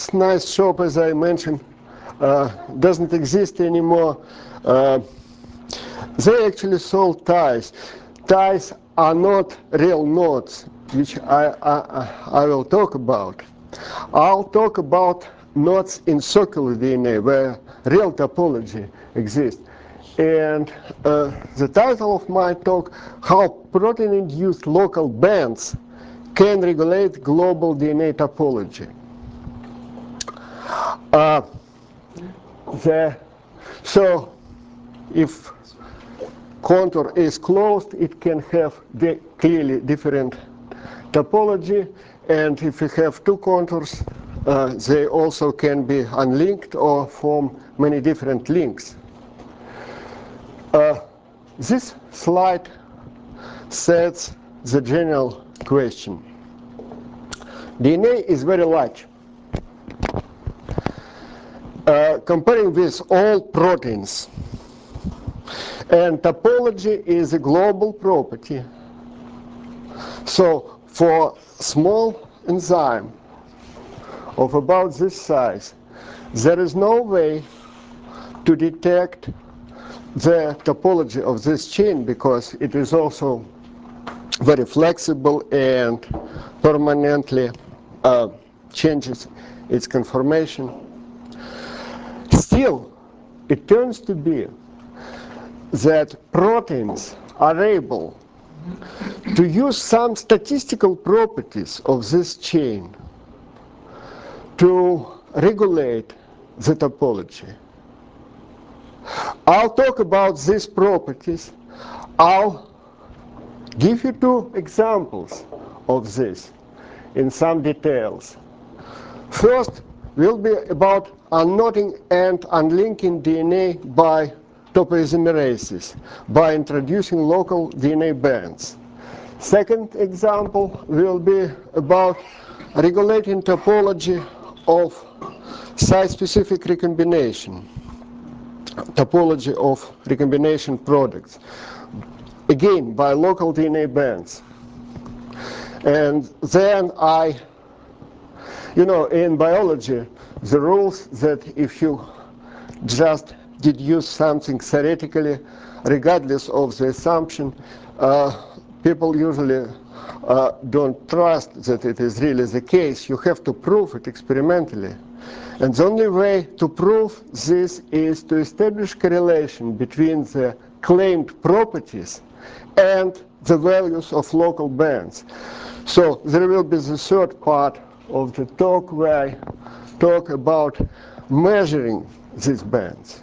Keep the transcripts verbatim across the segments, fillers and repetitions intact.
this nice shop, as I mentioned, uh, doesn't exist anymore. Uh, they actually sold ties. Ties are not real nodes, which I, I, I will talk about. I'll talk about nodes in circular D N A, where real topology exists. And uh, the title of my talk, How Protein-Induced Local Bands Can Regulate Global D N A Topology. Uh, the, so, if contour is closed, it can have the clearly different topology, and if you have two contours, uh, they also can be unlinked or form many different links. Uh, this slide sets the general question. D N A is very large. Uh, comparing with all proteins, and topology is a global property. So for small enzyme of about this size, there is no way to detect the topology of this chain, because it is also very flexible and permanently uh, changes its conformation. Still, it turns to be that proteins are able to use some statistical properties of this chain to regulate the topology. I'll talk about these properties. I'll give you two examples of this in some details. First will be about unknotting and unlinking D N A by topoisomerases, by introducing local D N A bands. Second example will be about regulating topology of site-specific recombination, topology of recombination products, again by local D N A bands. And then I, you know, in biology, the rules that if you just deduce something theoretically, regardless of the assumption, uh, people usually uh, don't trust that it is really the case. You have to prove it experimentally. And the only way to prove this is to establish correlation between the claimed properties and the values of local bands. So there will be the third part of the talk where I talk about measuring these bands.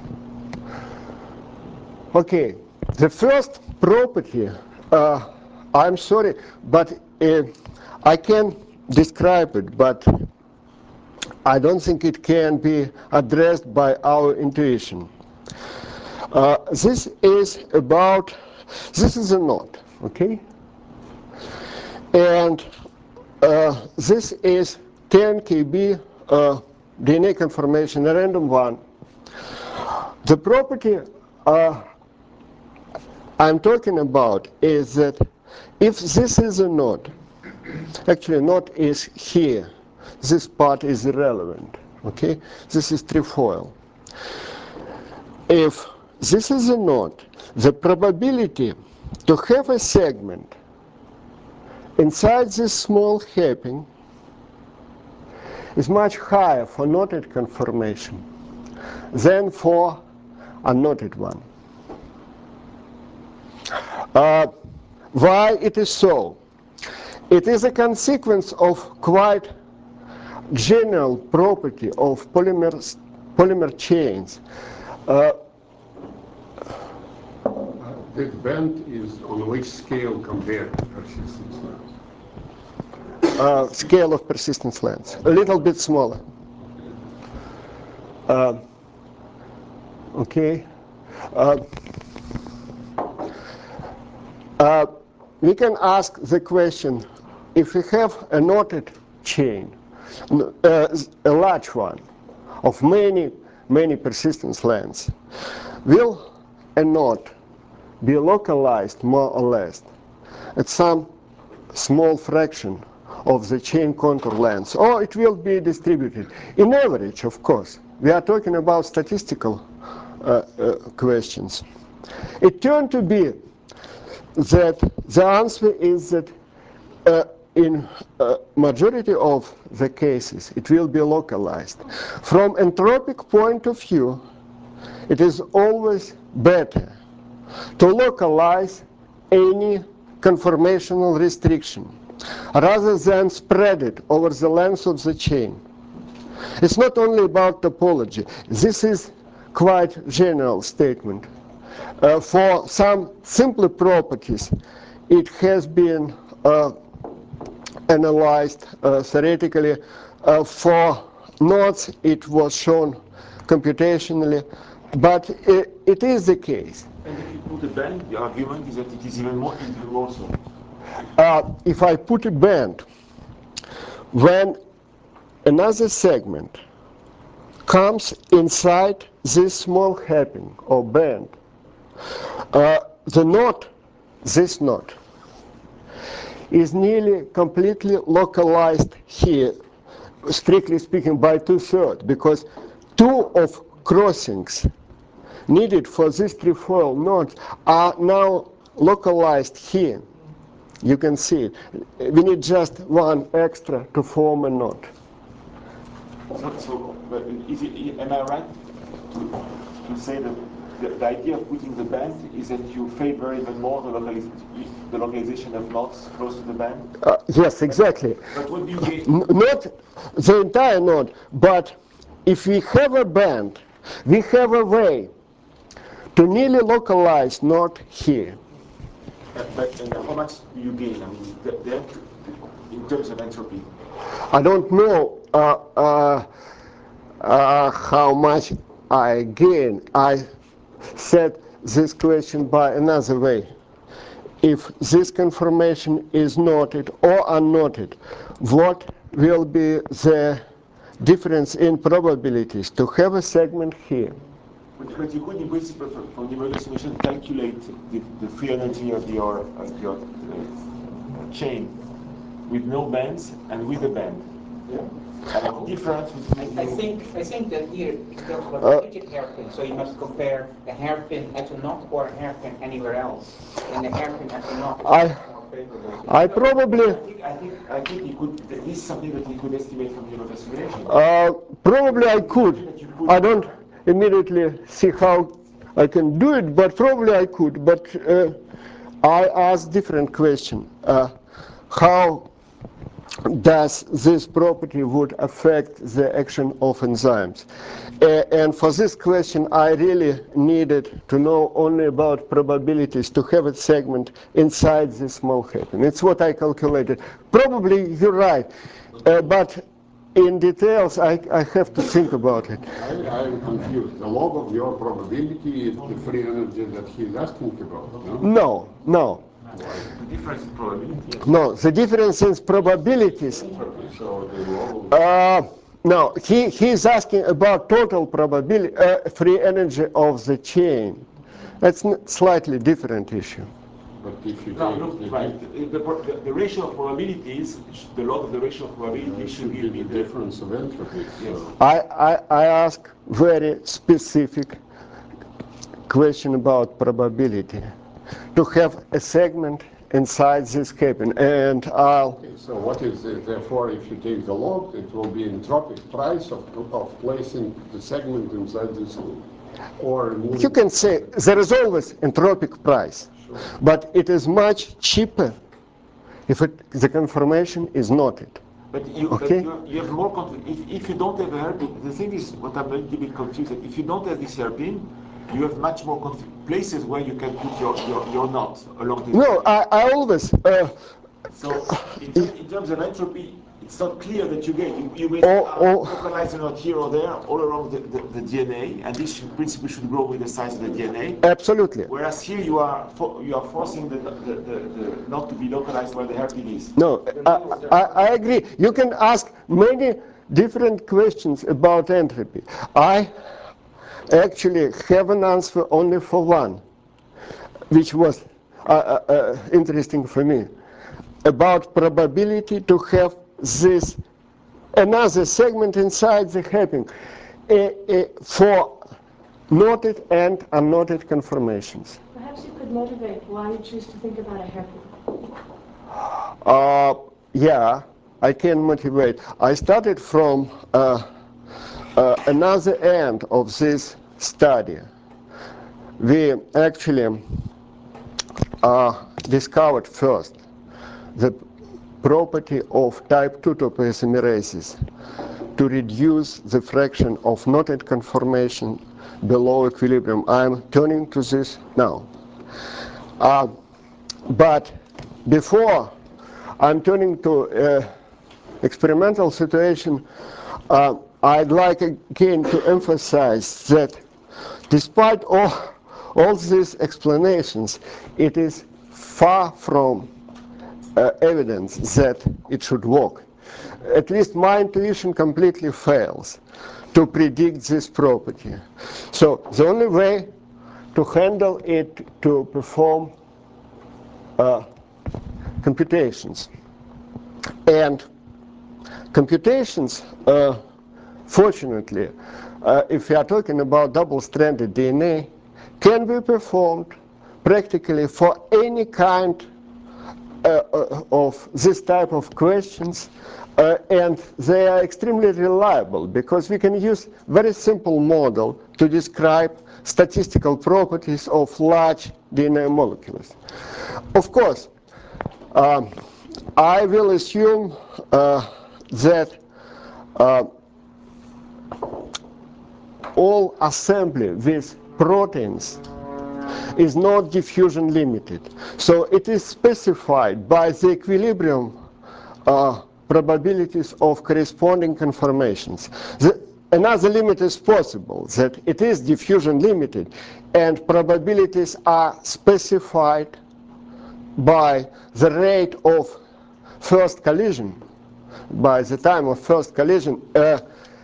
Okay, the first property, uh, I'm sorry, but uh, I can describe it, but I don't think it can be addressed by our intuition. Uh, this is about, this is a knot, okay? And uh, this is ten K B uh, D N A conformation, a random one. The property uh, I'm talking about is that if this is a knot, actually a knot is here, this part is irrelevant, okay? This is trefoil. If this is a knot, the probability to have a segment inside this small hairpin is much higher for knotted conformation than for unknotted one. Uh, why it is so? It is a consequence of quite general property of polymers, polymer chains. Uh, That band is on which scale compared to persistence length? uh, scale of persistence length, a little bit smaller. Uh, okay. Uh, uh, we can ask the question, if we have a knotted chain, uh, a large one, of many, many persistence lengths, will a knot be localized more or less at some small fraction of the chain contour length, or it will be distributed. In average, of course. We are talking about statistical uh, uh, questions. It turned to be that the answer is that uh, in uh, majority of the cases it will be localized. From entropic point of view, it is always better to localize any conformational restriction rather than spread it over the length of the chain. It's not only about topology. This is quite general statement. Uh, for some simple properties, it has been uh, analyzed uh, theoretically. Uh, for nodes, it was shown computationally, but it, it is the case. And if you put a band, the argument is that it is even more even more so. Uh, if I put a band, when another segment comes inside this small hairpin or band, uh, the knot, this knot, is nearly completely localized here, strictly speaking, by two-thirds, because two of crossings needed for this trefoil knot are now localized here. You can see it. We need just one extra to form a knot. So, so but is it, am I right to, to say that the, the idea of putting the band is that you favor even more the, localiz the localization of knots close to the band? Uh, yes, exactly. But what do you gain? N not the entire knot, but if we have a band, we have a way to nearly localize knot here. Uh, but and how much do you gain? I mean, the, the, in terms of entropy? I don't know uh, uh, uh, how much I gain. I set this question by another way. If this conformation is knotted or unknotted, what will be the difference in probabilities to have a segment here? But, but you could, in principle, from the model estimation, calculate the, the free energy of your, of your uh, chain with no bands and with a band. Yeah. And the difference between I, I think I think that here it talks about Uh, a rigid hairpin, so you must compare a hairpin at a knot or a hairpin anywhere else. And the hairpin at a knot is I- much more favorable. I probably, I think I think I think he could. This is something that he could estimate from the model simulation. uh, probably I could. I don't immediately see how I can do it, but probably I could. But uh, I ask different question. Uh, how does this property would affect the action of enzymes? Uh, and for this question, I really needed to know only about probabilities to have a segment inside this small hairpin. It's what I calculated. Probably you're right, uh, but in details, I, I have to think about it. I, I am confused. The log of your probability is the free energy that he's asking about, no? No, no. The difference in probability. No, the difference in probabilities. So the log of Uh, no, he, he's asking about total probability, uh, free energy of the chain. That's a slightly different issue. But if you No, take look, the, right. The, the, the ratio of probabilities, the log of the ratio of probability it should should be give the me the difference of entropy. Yes. So I, I, I ask very specific question about probability. To have a segment inside this hairpin, and I'll okay, so what is it? Therefore, if you take the log, it will be entropic price of, of placing the segment inside this loop. Or removing. you can say there is always entropic price, Sure. but it is much cheaper if it, the conformation is knotted. But you, Okay. but you, you have more conflict. If, if you don't have a hairpin, the thing is, what I'm a little bit confused, that if you don't have this hairpin, you have much more conf places where you can put your, your, your knot along this. No, I, I always, uh, So, in, term, in terms of entropy, it's not clear that you get. You, you may Oh, uh, oh. localize a knot here or there, all around the, the, the D N A, and this should, principle should grow with the size of the D N A. absolutely. Whereas here you are for, you are forcing the, the, the, the knot to be localized where the hairpin is. No, I, I, I agree. You can ask many different questions about entropy. I actually have an answer only for one, which was uh, uh, uh, interesting for me. about probability to have this another segment inside the hairpin uh, uh, for noted and unnoted conformations. Perhaps you could motivate why you choose to think about a hairpin. Uh, yeah, I can motivate. I started from uh, uh, another end of this study. We actually uh, discovered first the property of type two topoisomerases to reduce the fraction of knotted conformation below equilibrium. I'm turning to this now. Uh, but before I'm turning to uh, experimental situation, uh, I'd like again to emphasize that despite all, all these explanations, it is far from uh, evidence that it should work. At least my intuition completely fails to predict this property. So the only way to handle it, to perform uh, computations. And computations, uh, fortunately, uh, if we are talking about double-stranded D N A, can be performed practically for any kind uh, uh, of this type of questions, uh, and they are extremely reliable because we can use very simple model to describe statistical properties of large D N A molecules. Of course, um, I will assume uh, that uh, all assembly with proteins is not diffusion limited. So it is specified by the equilibrium uh, probabilities of corresponding conformations. The, another limit is possible, that it is diffusion limited and probabilities are specified by the rate of first collision, by the time of first collision. Uh,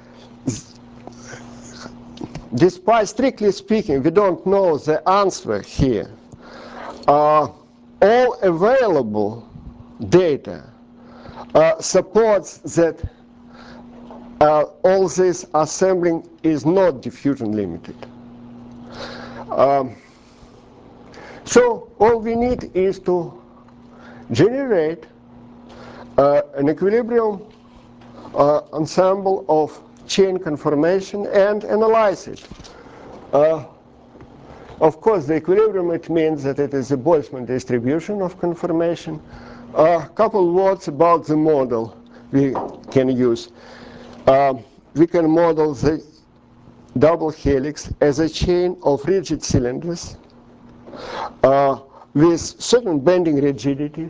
despite strictly speaking, we don't know the answer here. Uh, all available data uh, supports that uh, all this assembling is not diffusion limited. Um, so all we need is to generate uh, an equilibrium uh, ensemble of chain conformation and analyze it. Uh, of course, the equilibrium, it means that it is a Boltzmann distribution of conformation. A uh, couple words about the model we can use. Uh, we can model the double helix as a chain of rigid cylinders uh, with certain bending rigidity,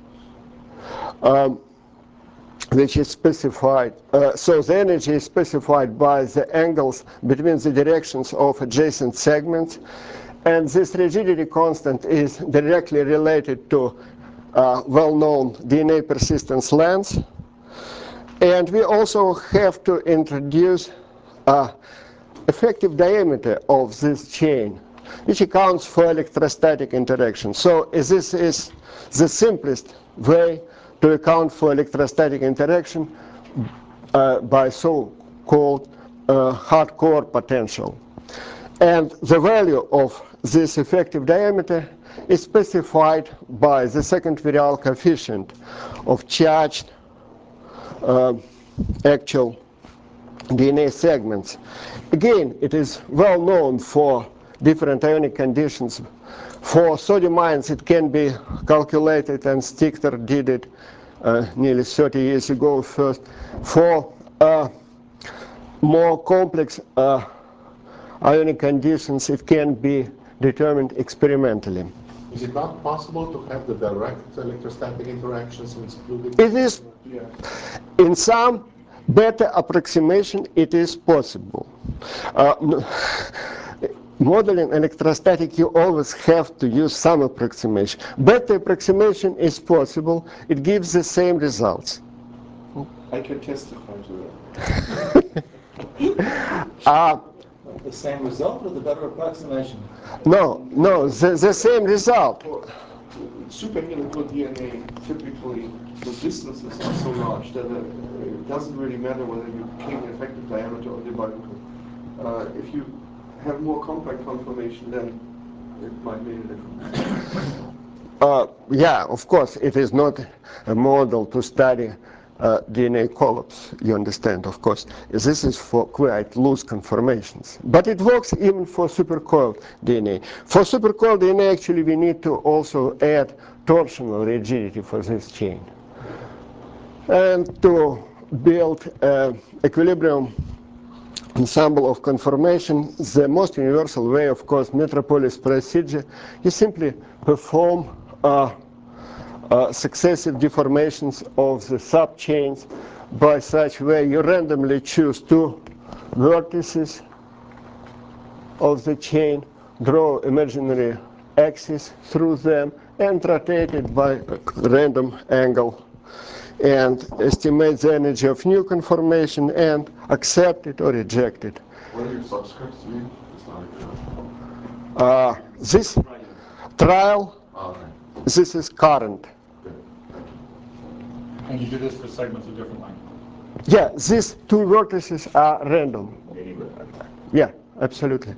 um, which is specified. Uh, so the energy is specified by the angles between the directions of adjacent segments. And this rigidity constant is directly related to uh, well-known D N A persistence length. And we also have to introduce uh, effective diameter of this chain, which accounts for electrostatic interaction. So this is the simplest way to account for electrostatic interaction uh, by so-called uh, hardcore potential. And the value of this effective diameter is specified by the second virial coefficient of charged uh, actual D N A segments. Again, it is well known for different ionic conditions. For sodium ions, it can be calculated, and Stichter did it uh, nearly thirty years ago first. For uh, more complex uh, ionic conditions, it can be determined experimentally. Is it not possible to have the direct electrostatic interactions excluded? It is, Yeah. in some better approximation, it is possible. Uh, modeling electrostatic, you always have to use some approximation. Better approximation is possible. It gives the same results. I can testify to that. Uh, The same result or the better approximation? no, no, the, the same result. superhelical D N A, typically the distances are so large that it doesn't really matter whether you came in effective diameter or debuggable. Uh, if you have more compact conformation, then it might make a difference. Uh, yeah, of course, it is not a model to study uh, D N A collapse, you understand, of course. This is for quite loose conformations. But it works even for supercoiled D N A. For supercoiled D N A, actually, we need to also add torsional rigidity for this chain. And to build an equilibrium ensemble of conformation, the most universal way, of course, Metropolis procedure, you simply perform uh, uh, successive deformations of the subchains by such way you randomly choose two vertices of the chain, draw imaginary axis through them, and rotate it by a random angle, and estimate the energy of new conformation and accept it or reject it. What do your subscripts mean? It's not a Uh, this trial, oh, okay. this is current. Good. And you do this for segments of different length? Yeah, these two vertices are random. Yeah, absolutely.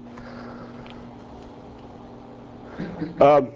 Um,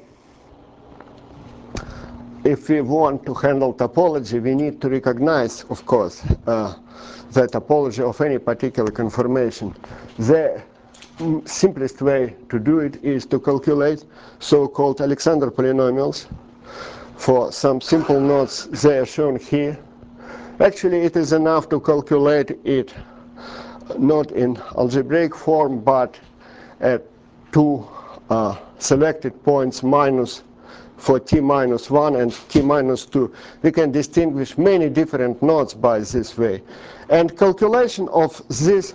if we want to handle topology, we need to recognize, of course, uh, the topology of any particular conformation. The mm, simplest way to do it is to calculate so-called Alexander polynomials for some simple nodes. They are shown here. Actually, it is enough to calculate it not in algebraic form, but at two uh, selected points minus for t minus one and t minus two. We can distinguish many different nodes by this way. And calculation of this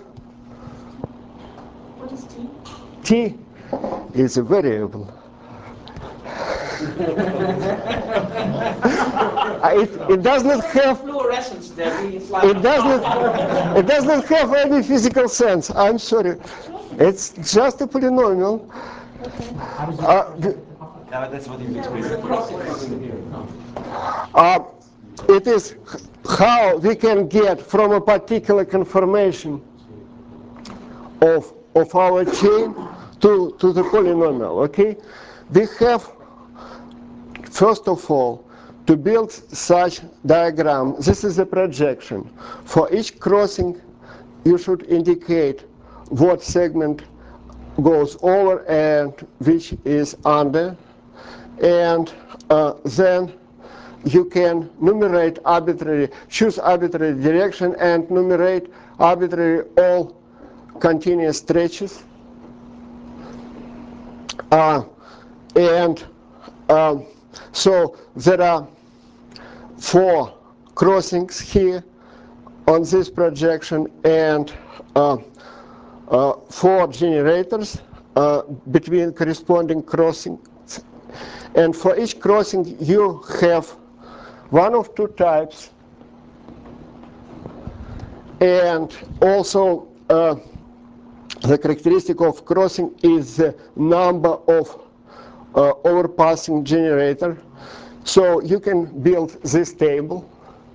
What is T? t is a variable. it, it does not have Fluorescence there. It's like it does not it does not have any physical sense. I'm sorry. It's just a polynomial. Uh, the, Yeah, but that's what he's expressing. Uh, it is how we can get from a particular conformation of, of our chain to, to the polynomial, okay? We have, first of all, to build such diagram. This is a projection. For each crossing, you should indicate what segment goes over and which is under. And uh, then you can numerate arbitrary, choose arbitrary direction and numerate arbitrary all continuous stretches. Uh, and um, so there are four crossings here on this projection and uh, uh, four generators uh, between corresponding crossings. And for each crossing you have one of two types, and also uh, the characteristic of crossing is the number of uh, overpassing generator. So you can build this table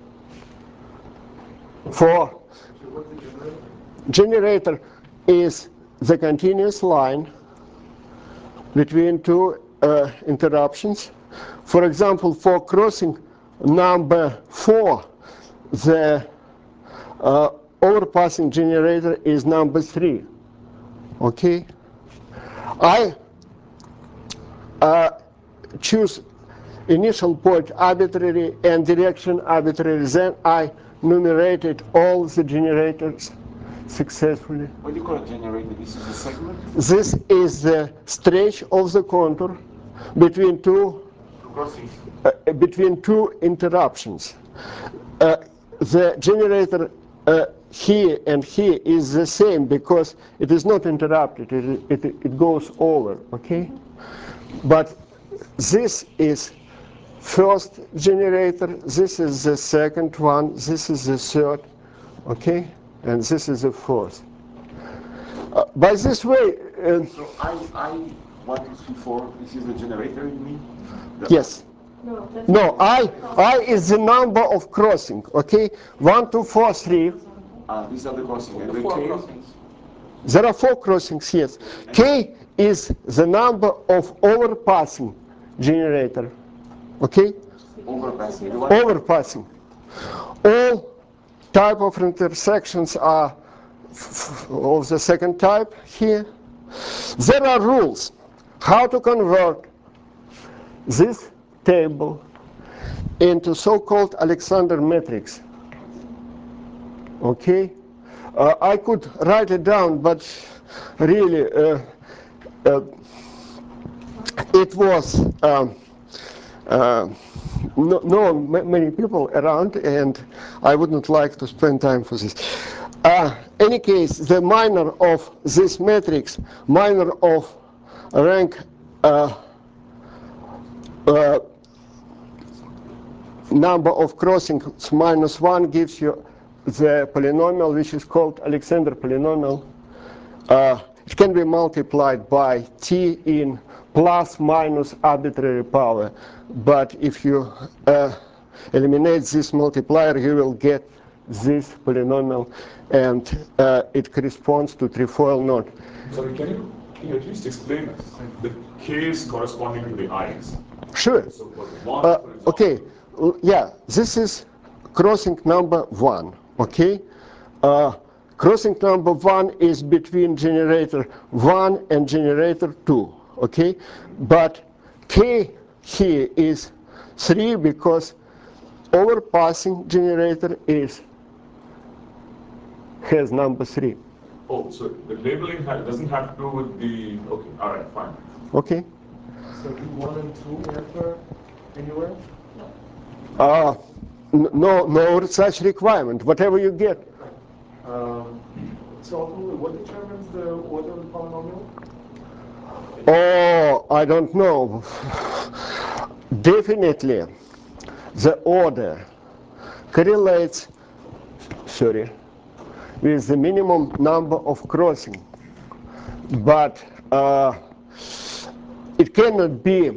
for generator is the continuous line between two uh, interruptions. For example, for crossing number four, the uh, overpassing generator is number three. Okay, I uh, choose initial point arbitrary and direction arbitrary. Then I numerated all the generators successfully. What do you call a generator? This is a segment? This is the stretch of the contour between two Crossings. uh, between two interruptions. Uh, the generator uh, here and here is the same because it is not interrupted, it, it, it goes over, okay? But this is first generator, this is the second one, this is the third, okay? And this is the fourth. Uh, by this way, uh, So I, I one, two, three, four. This is the generator, you mean? The Yes. No, that's No, not- I, I is the number of crossing, okay? One, two, four, three. Ah, these are the crossing. And The the four K, crossings. There are four crossings, yes. K is the number of overpassing generator, okay? overpassing. The one Overpassing. All type of intersections are f- of the second type here. There are rules how to convert this table into so-called Alexander matrix. Okay? Uh, I could write it down, but really uh, uh, it was um, uh, no, no many people around, and I wouldn't like to spend time for this. Uh, any case, the minor of this matrix, minor of rank uh, uh, number of crossings minus one gives you the polynomial which is called Alexander polynomial. Uh, it can be multiplied by t in plus minus arbitrary power, but if you uh, eliminate this multiplier you will get this polynomial, and uh, it corresponds to trefoil knot. Sorry, can you, can you at least explain the k's corresponding to the i's? Sure. So for one, Uh, for example, okay, L- yeah, this is crossing number one, okay? Uh, crossing number one is between generator one and generator two, okay? But K here is three because overpassing generator is has number three, oh, so the labeling ha doesn't have to do with the, okay, all right, fine. okay? So do one and two enter anywhere? Uh, n- no, no such requirement, whatever you get. Um, so ultimately, what determines the order of the polynomial? Oh, I don't know. Definitely, the order correlates, sorry, with the minimum number of crossing, but uh, it cannot be,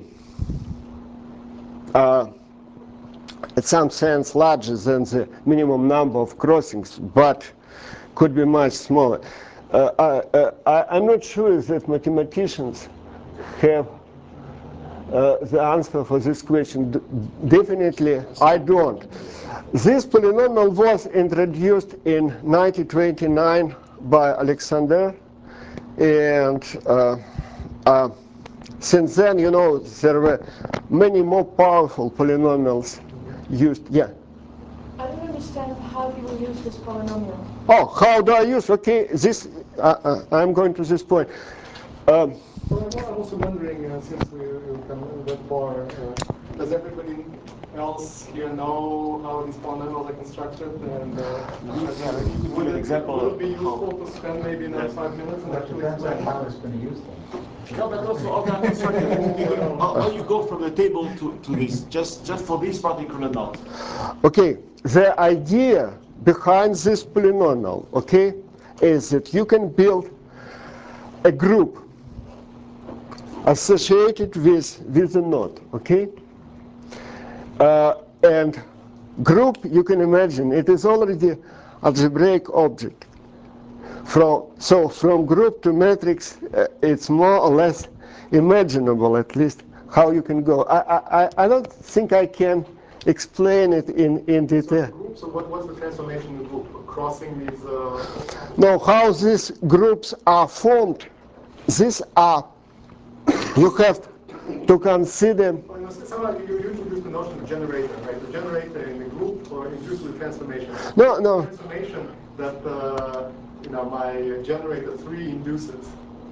uh, in some sense, larger than the minimum number of crossings, but could be much smaller. Uh, I, uh, I, I'm not sure that mathematicians have uh, the answer for this question. D- definitely, I don't. This polynomial was introduced in nineteen twenty-nine by Alexander, and uh, uh, since then, you know, there were many more powerful polynomials used. Yeah. I don't understand how you will use this polynomial. Oh, how do I use? Okay, this. Uh, uh, I'm going to this point. Um, Well, I'm I'm also wondering, uh, since we, we've come that far, uh, does everybody else here know how these polynomials are constructed? And uh, Yeah, maybe you could would give an it, example would it be of how- useful to spend maybe another five minutes and actually Depends on explain? how it's going to use them. No, but also how that constructed. how, how you go from the table to, to this, just just for this particular knot. Okay, the idea behind this polynomial, okay, is that you can build a group associated with, with a knot, okay? Uh, and group, you can imagine, it is already algebraic object. From, so from group to matrix, uh, it's more or less imaginable, at least, how you can go. I, I, I don't think I can explain it in, in So, detail. group, so what, what's the transformation in the group? Crossing these... Uh, Now, how these groups are formed, these are, you have to consider, Well, you know, somehow you, you introduced the notion of generator, right? The generator in the group or introduced the transformation. no, no, Transformation that uh, you know my generator three induces.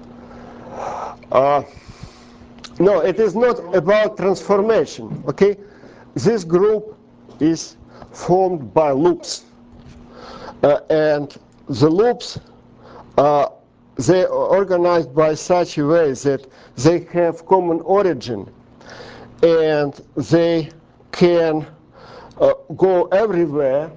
uh, no, it is not about transformation, okay? This group is formed by loops, uh, and the loops, uh, they are organized by such a way that they have common origin, and they can uh, go everywhere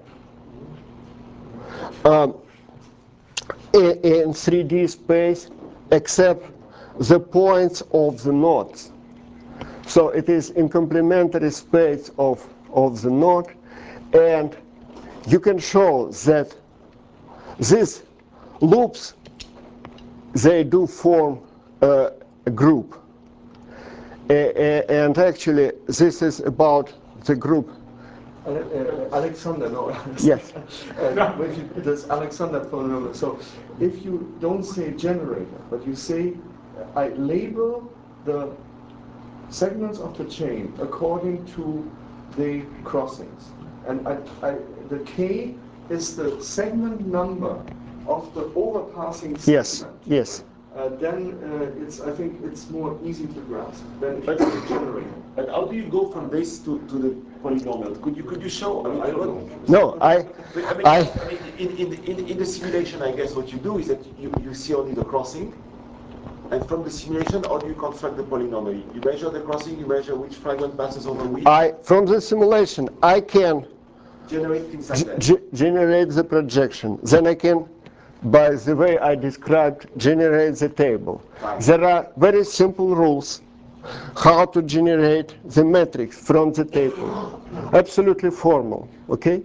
um, in, in three D space except the points of the nodes. So it is in complementary space of, of the node, and you can show that these loops, they do form uh, a group. Uh, and actually, this is about the group. Uh, uh, Alexander, no. Yes. uh, if you, this Alexander polynomial. So if you don't say generator, but you say, I label the segments of the chain according to the crossings. And I, I, the K is the segment number of the overpassing segment. Yes, yes. Uh, then uh, it's, I think it's more easy to grasp than if But, you generate. but how do you go from this to, to the polynomial? Could you could you show? I mean, I don't know. No, I, But, I mean, I, I mean in, in, in, in the simulation, I guess what you do is that you, you see only the crossing, and from the simulation, how do you construct the polynomial? You measure the crossing, you measure which fragment passes over which. I, from the simulation, I can Generate things like that. G generate the projection. Then I can, by the way I described, generate the table. Right. There are very simple rules how to generate the matrix from the table. Absolutely formal, okay?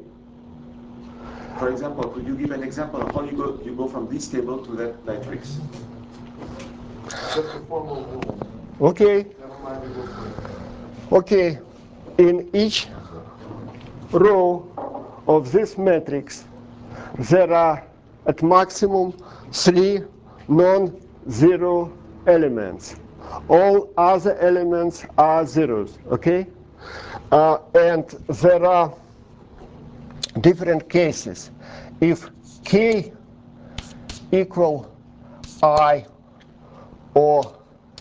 For example, could you give an example of how you go you go from this table to that matrix? Just a formal rule. Okay. Never mind, we go through it. Okay. In each row of this matrix, there are at maximum three non-zero elements. All other elements are zeros, okay? Uh, and there are different cases. If k equal I or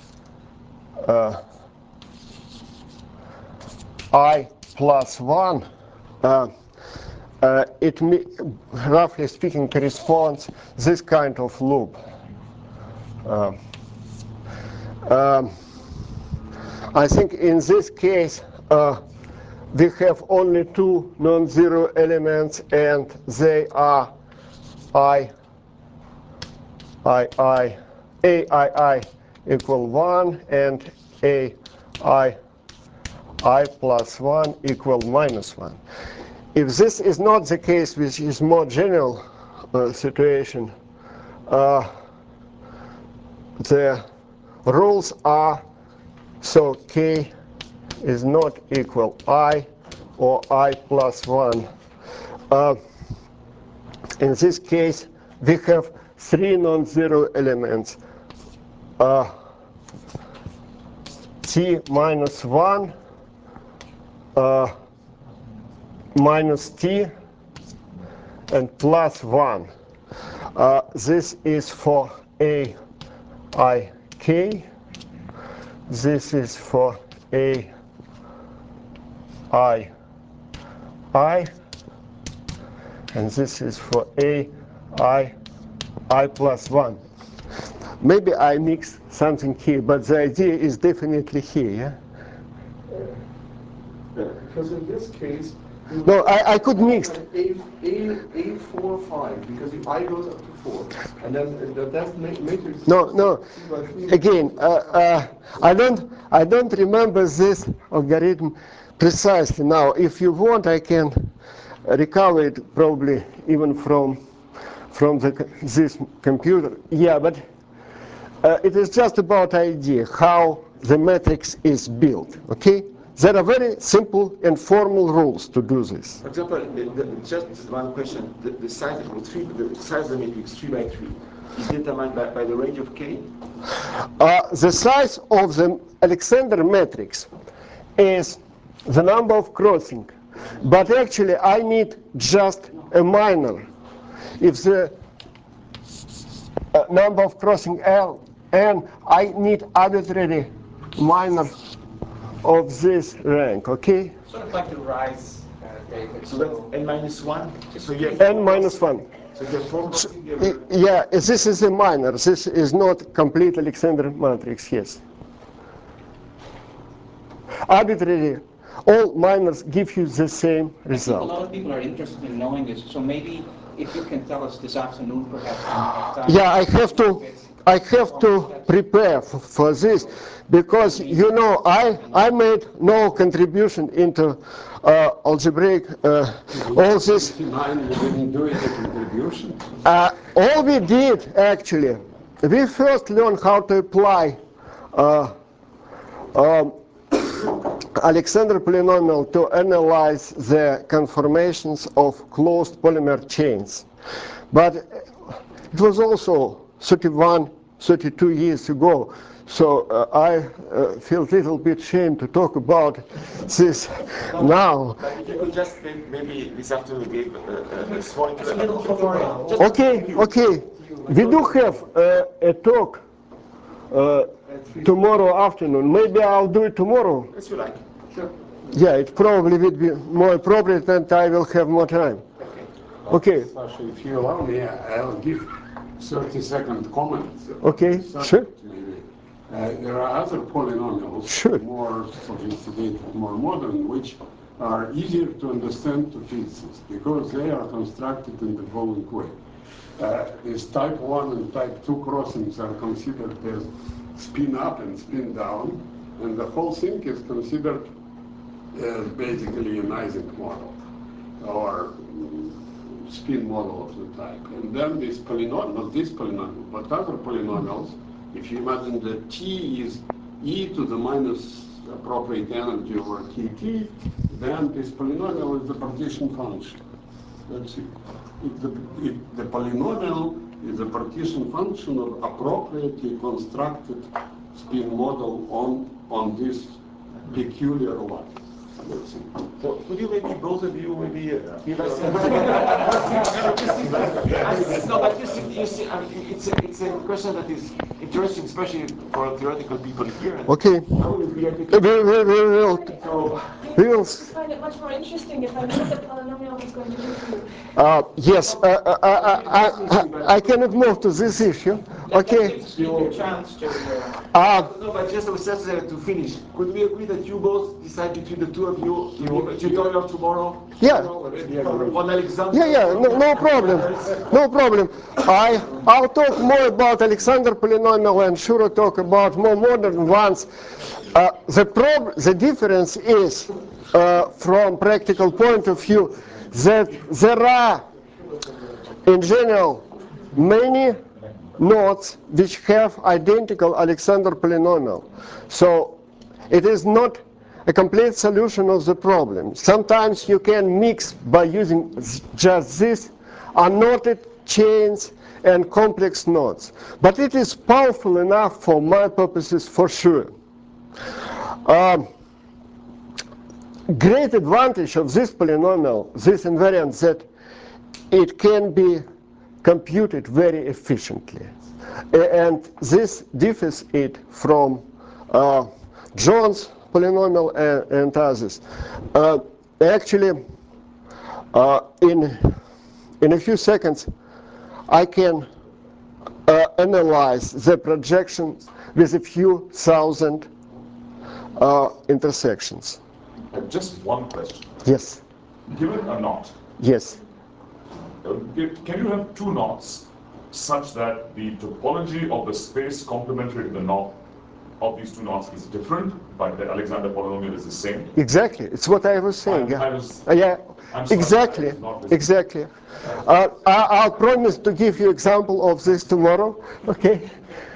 uh, I plus one, uh, uh, it roughly speaking corresponds this kind of loop. Uh, um, I think in this case uh, we have only two non-zero elements, and they are I, I, I, A, I, I equal one, and A, I, I plus one equal minus one. If this is not the case, which is more general uh, situation, uh, the rules are so k is not equal I or I plus one. Uh, in this case, we have three non-zero elements. Uh, t minus one, uh, minus t, and plus one. Uh, this is for a I k. This is for a I I, and this is for a I I plus one. Maybe I mixed something here, but the idea is definitely here. Yeah? Yeah, because in this case, you No, I, I could mix. A, A, A four, five, because the I goes up to four. And then the, that matrix. No, no. Again, uh, uh, I don't, I don't remember this algorithm precisely now. If you want, I can recover it probably even from, from the, this computer. Yeah, but uh, it is just about idea how the matrix is built. Okay. There are very simple and formal rules to do this. For example, the, the, just one question: the, the size of the three, the size of the matrix three by three, is determined by, by the range of k. Uh, the size of the Alexander matrix is the number of crossing, but actually I need just a minor. If the uh, number of crossing L n, I need arbitrary minor of this rank, okay? Sort of like the rise, uh, David. So that's n minus one. So you have N minus one. So you have four So, crossing. You have a, yeah, this is a minor. This is not complete Alexander matrix, yes. Arbitrary, all minors give you the same I think a result. lot of people are interested in knowing this, so maybe if you can tell us this afternoon, perhaps, when you have time. Yeah, I have to, I have to prepare f for this, because you know I I made no contribution into uh, algebraic uh, all this. You didn't do any contribution. Uh, all we did actually, we first learned how to apply uh, um, Alexander polynomial to analyze the conformations of closed polymer chains. But it was also thirty-one, thirty-two years ago, so uh, I uh, feel a little bit ashamed to talk about this No, now. But if you could just maybe, maybe this afternoon give a, a, a small introduction. Okay, okay. We do have uh, a talk uh, tomorrow afternoon. Maybe I'll do it tomorrow. As you like. Sure. Yeah, it probably would be more appropriate and I will have more time. Okay. Sasha, if you allow me, I'll give thirty second comment. Okay, sure. Maybe. Uh, there are other polynomials, Sure. more sophisticated, more modern, which are easier to understand to physicists because they are constructed in the following way. Uh, these type one and type two crossings are considered as spin up and spin down, and the whole thing is considered as basically an Ising model, or spin model of the type. And then this polynomial, not this polynomial, but other polynomials, if you imagine that T is e to the minus appropriate energy over kt, then this polynomial is the partition function. That's it. It, the, it, the polynomial is a partition function of appropriately constructed spin model on, on this peculiar line. That's it. So could you maybe, both of you, maybe uh, give us a... No, but you see, you see I mean, it's, a, it's a question that is interesting, especially for theoretical people here. Okay. How will we be We, we, we will. So, We will. I find it much more interesting if I know what the polynomial is going to do for you. Uh, yes, uh, uh, I, I, I, I cannot move to this issue. Okay. Give you a chance to. Uh, Uh, no, but just I was just uh, to finish. Could we agree that you both decide between the two of you to give a tutorial tomorrow? Yeah. On Alexander? Yeah, yeah, no, no problem, no problem. I, I'll talk more about Alexander polynomial and sure talk about more modern ones. Uh, the prob the difference is, uh, from practical point of view, that there are, in general, many nodes which have identical Alexander polynomial. So it is not a complete solution of the problem. Sometimes you can mix by using just this unknotted chains and complex nodes. But it is powerful enough for my purposes for sure. Um, great advantage of this polynomial, this invariant, that it can be computed very efficiently. And this differs it from uh, Jones polynomial and, and others. Uh, actually, uh, in, in a few seconds, I can uh, analyze the projections with a few thousand uh, intersections. Uh, Just one question. Yes. Given a knot, Yes. uh, can you have two knots such that the topology of the space complementary to the knot of these two knots is different, but the Alexander polynomial is the same? Exactly. It's what I was saying. I'm- yeah. I was- Uh, yeah. I'm sorry, Exactly. I was not listening. Exactly. Uh, I, I'll promise to give you example of this tomorrow. Okay.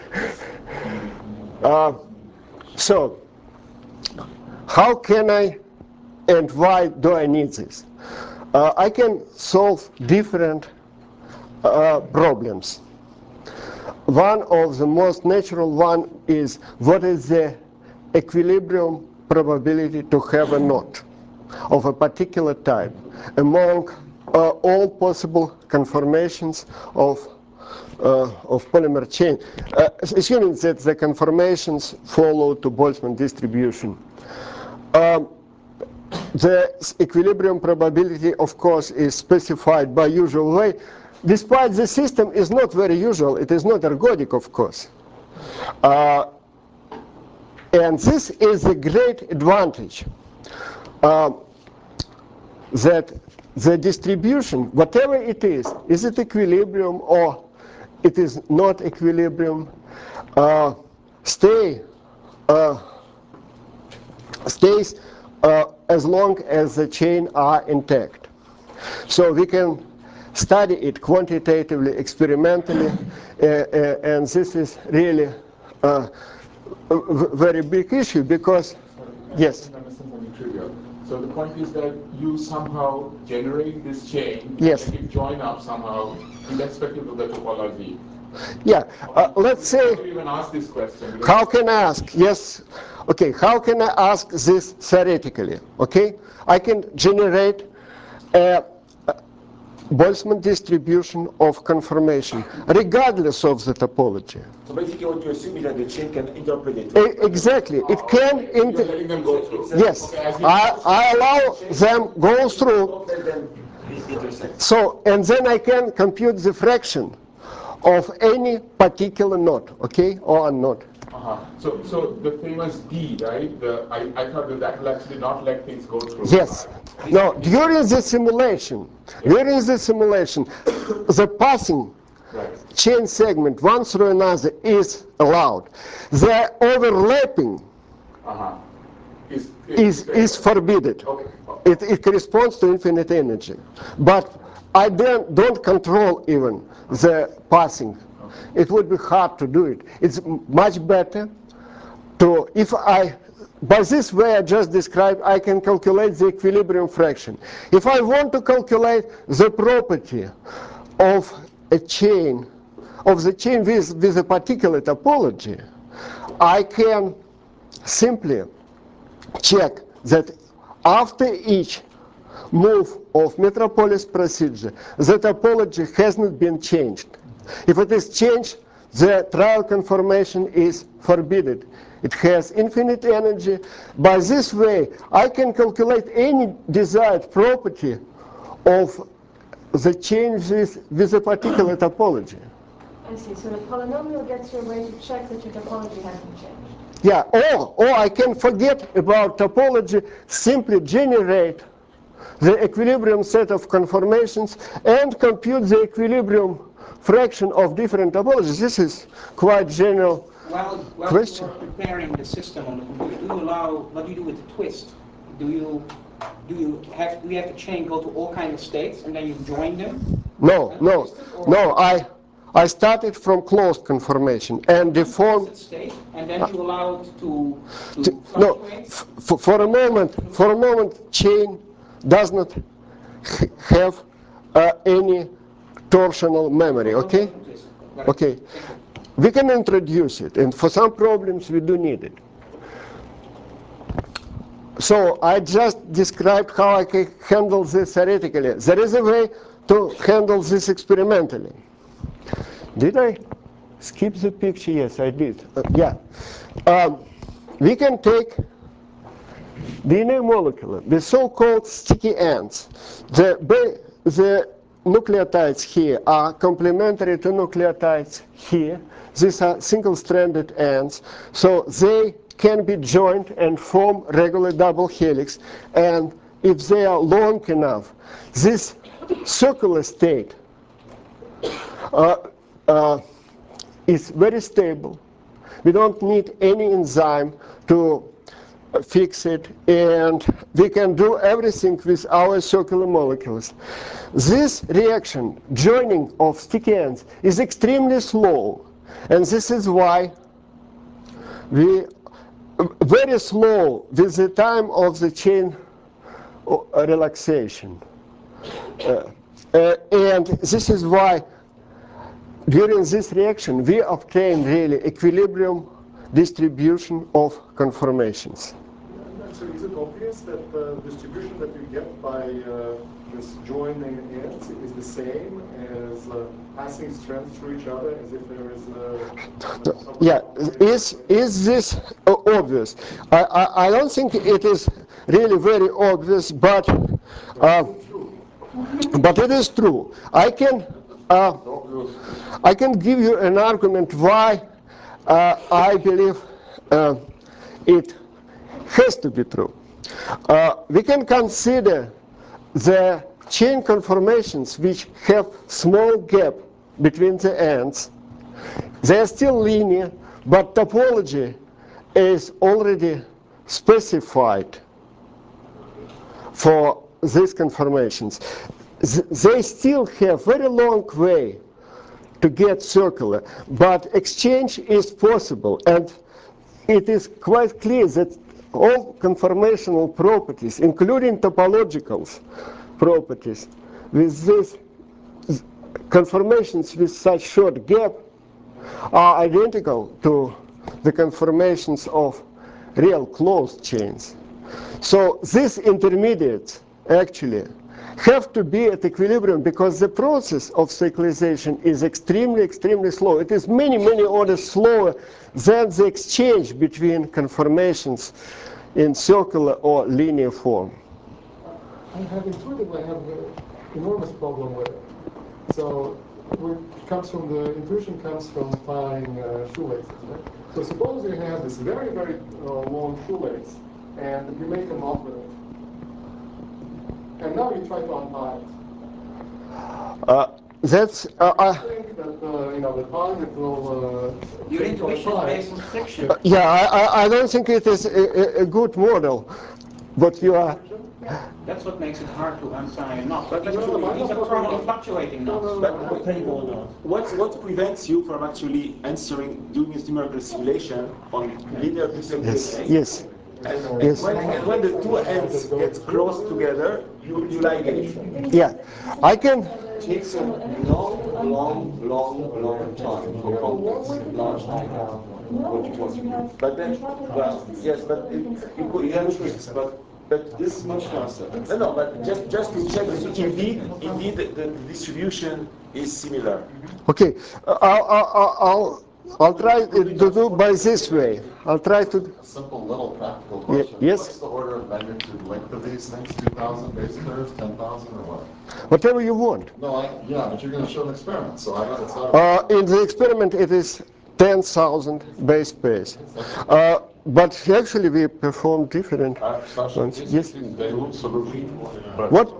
Uh, so, how can I and why do I need this? Uh, I can solve different uh, problems. One of the most natural one is what is the equilibrium probability to have a knot of a particular type among uh, all possible conformations of uh, of polymer chain, uh, assuming that the conformations follow to Boltzmann distribution. Um, the equilibrium probability, of course, is specified by usual way. Despite the system is not very usual, it is not ergodic, of course. Uh, and this is a great advantage, uh, that the distribution, whatever it is, is it equilibrium or it is not equilibrium, uh, stay uh, stays uh, as long as the chain are intact. So we can study it quantitatively, experimentally, uh, uh, and this is really uh, a very big issue because, yes. So the point is that you somehow generate this chain, yes. make it join up somehow, irrespective of the topology. Yeah, uh, let's say. How do you even ask this question? How can I ask? Yes. Okay, how can I ask this theoretically? Okay, I can generate a Boltzmann distribution of conformation, regardless of the topology. So basically what you assume is that the chain can interpret it. E exactly, it can. You're letting them go through. Yes, okay, I, I allow them go through. So, and then I can compute the fraction of any particular knot, okay, or unknot. Uh-huh. So, so the famous D, right? The, I, I thought that that will actually not let things go through. Yes. No, during the simulation, during the simulation, the passing right. chain segment one through another is allowed. The overlapping uh-huh. is, is, is, is forbidden. Okay. It, it corresponds to infinite energy. But I don't, don't control even the passing. It would be hard to do it. It's much better to, if I, by this way I just described, I can calculate the equilibrium fraction. If I want to calculate the property of a chain, of the chain with, with a particular topology, I can simply check that after each move of Metropolis procedure, the topology has not been changed. If it is changed, the trial conformation is forbidden. It has infinite energy. By this way, I can calculate any desired property of the changes with a particular topology. I see. So the polynomial gets you a way to check that your topology hasn't changed. Yeah, or, or I can forget about topology, simply generate the equilibrium set of conformations and compute the equilibrium fraction of different topologies. This is quite general well, well, question. While you're preparing the system on the computer, do you allow, what do you do with the twist? Do you, do you have, do you have the chain go to all kinds of states and then you join them? No, no, no, I, I started from closed conformation and deformed. State, and then you allow it to, to, to no, f for a moment, for a moment, chain does not have uh, any torsional memory, okay? Okay. We can introduce it, and for some problems we do need it. So I just described how I can handle this theoretically. There is a way to handle this experimentally. Did I skip the picture? Yes, I did. Uh, yeah. Um, we can take D N A molecule, the so-called sticky ends. The, the nucleotides here are complementary to nucleotides here. These are single-stranded ends, so they can be joined and form regular double helix. And if they are long enough, this circular state uh, uh, is very stable. We don't need any enzyme to fix it, and we can do everything with our circular molecules. This reaction, joining of sticky ends, is extremely slow, and this is why we very slow with the time of the chain relaxation. Uh, uh, and this is why during this reaction we obtain really equilibrium distribution of conformations. So is it obvious that the distribution that you get by uh, this joining ends is the same as uh, passing strands through each other, as if there is a... Yeah, is, is this uh, obvious? I, I, I don't think it is really very obvious, but, uh, but it is true. I can, uh, I can give you an argument why uh, I believe uh, it has to be true. Uh, we can consider the chain conformations which have small gap between the ends They are still linear, but topology is already specified for these conformations. Th they still have very long way to get circular, but exchange is possible, and it is quite clear that all conformational properties, including topological properties, with these conformations with such short gap are identical to the conformations of real closed chains. So these intermediates actually have to be at equilibrium because the process of cyclization is extremely, extremely slow. It is many, many orders slower than the exchange between conformations in circular or linear form. I have intuitively have an enormous problem with it. So it comes from the intuition comes from tying uh, shoelaces, right? So suppose you have this very, very uh, long shoelace, and you make a knot with it. And now you try to untie it. Uh, that's uh, I uh, think that uh, you know the time it will. Uh, Your take intuition is time. based on friction. uh, yeah, I, I, I don't think it is a, a, a good model, but you are. That's what makes it hard to untie a knot. But These are, actually, these are thermally fluctuating knots. But what, what prevents you from actually answering, doing a numerical simulation on linear pixel D Yes, N A? yes. And, and, Yes. when, and when the two ends get close together, you, you ligate. Yeah, I can. It takes a long, long, long, long time for complex large data. What you want to do. But then, well, yes, but it, you could, You have tricks, but but this is much faster. no, no, but just, just to check, indeed, indeed, the, the distribution is similar. Okay, uh, I'll, I'll, I'll, I'll try to do by this way. I'll try to. A simple little practical Ye- question. yes? What's the order of magnitude length of these things? two thousand base pairs, ten thousand, or what? Whatever you want. No, I, yeah, but you're going to show an experiment, so I, it's not. Uh, in the experiment, it is ten thousand base pairs. Uh, but actually, we performed different ones. Yes. What?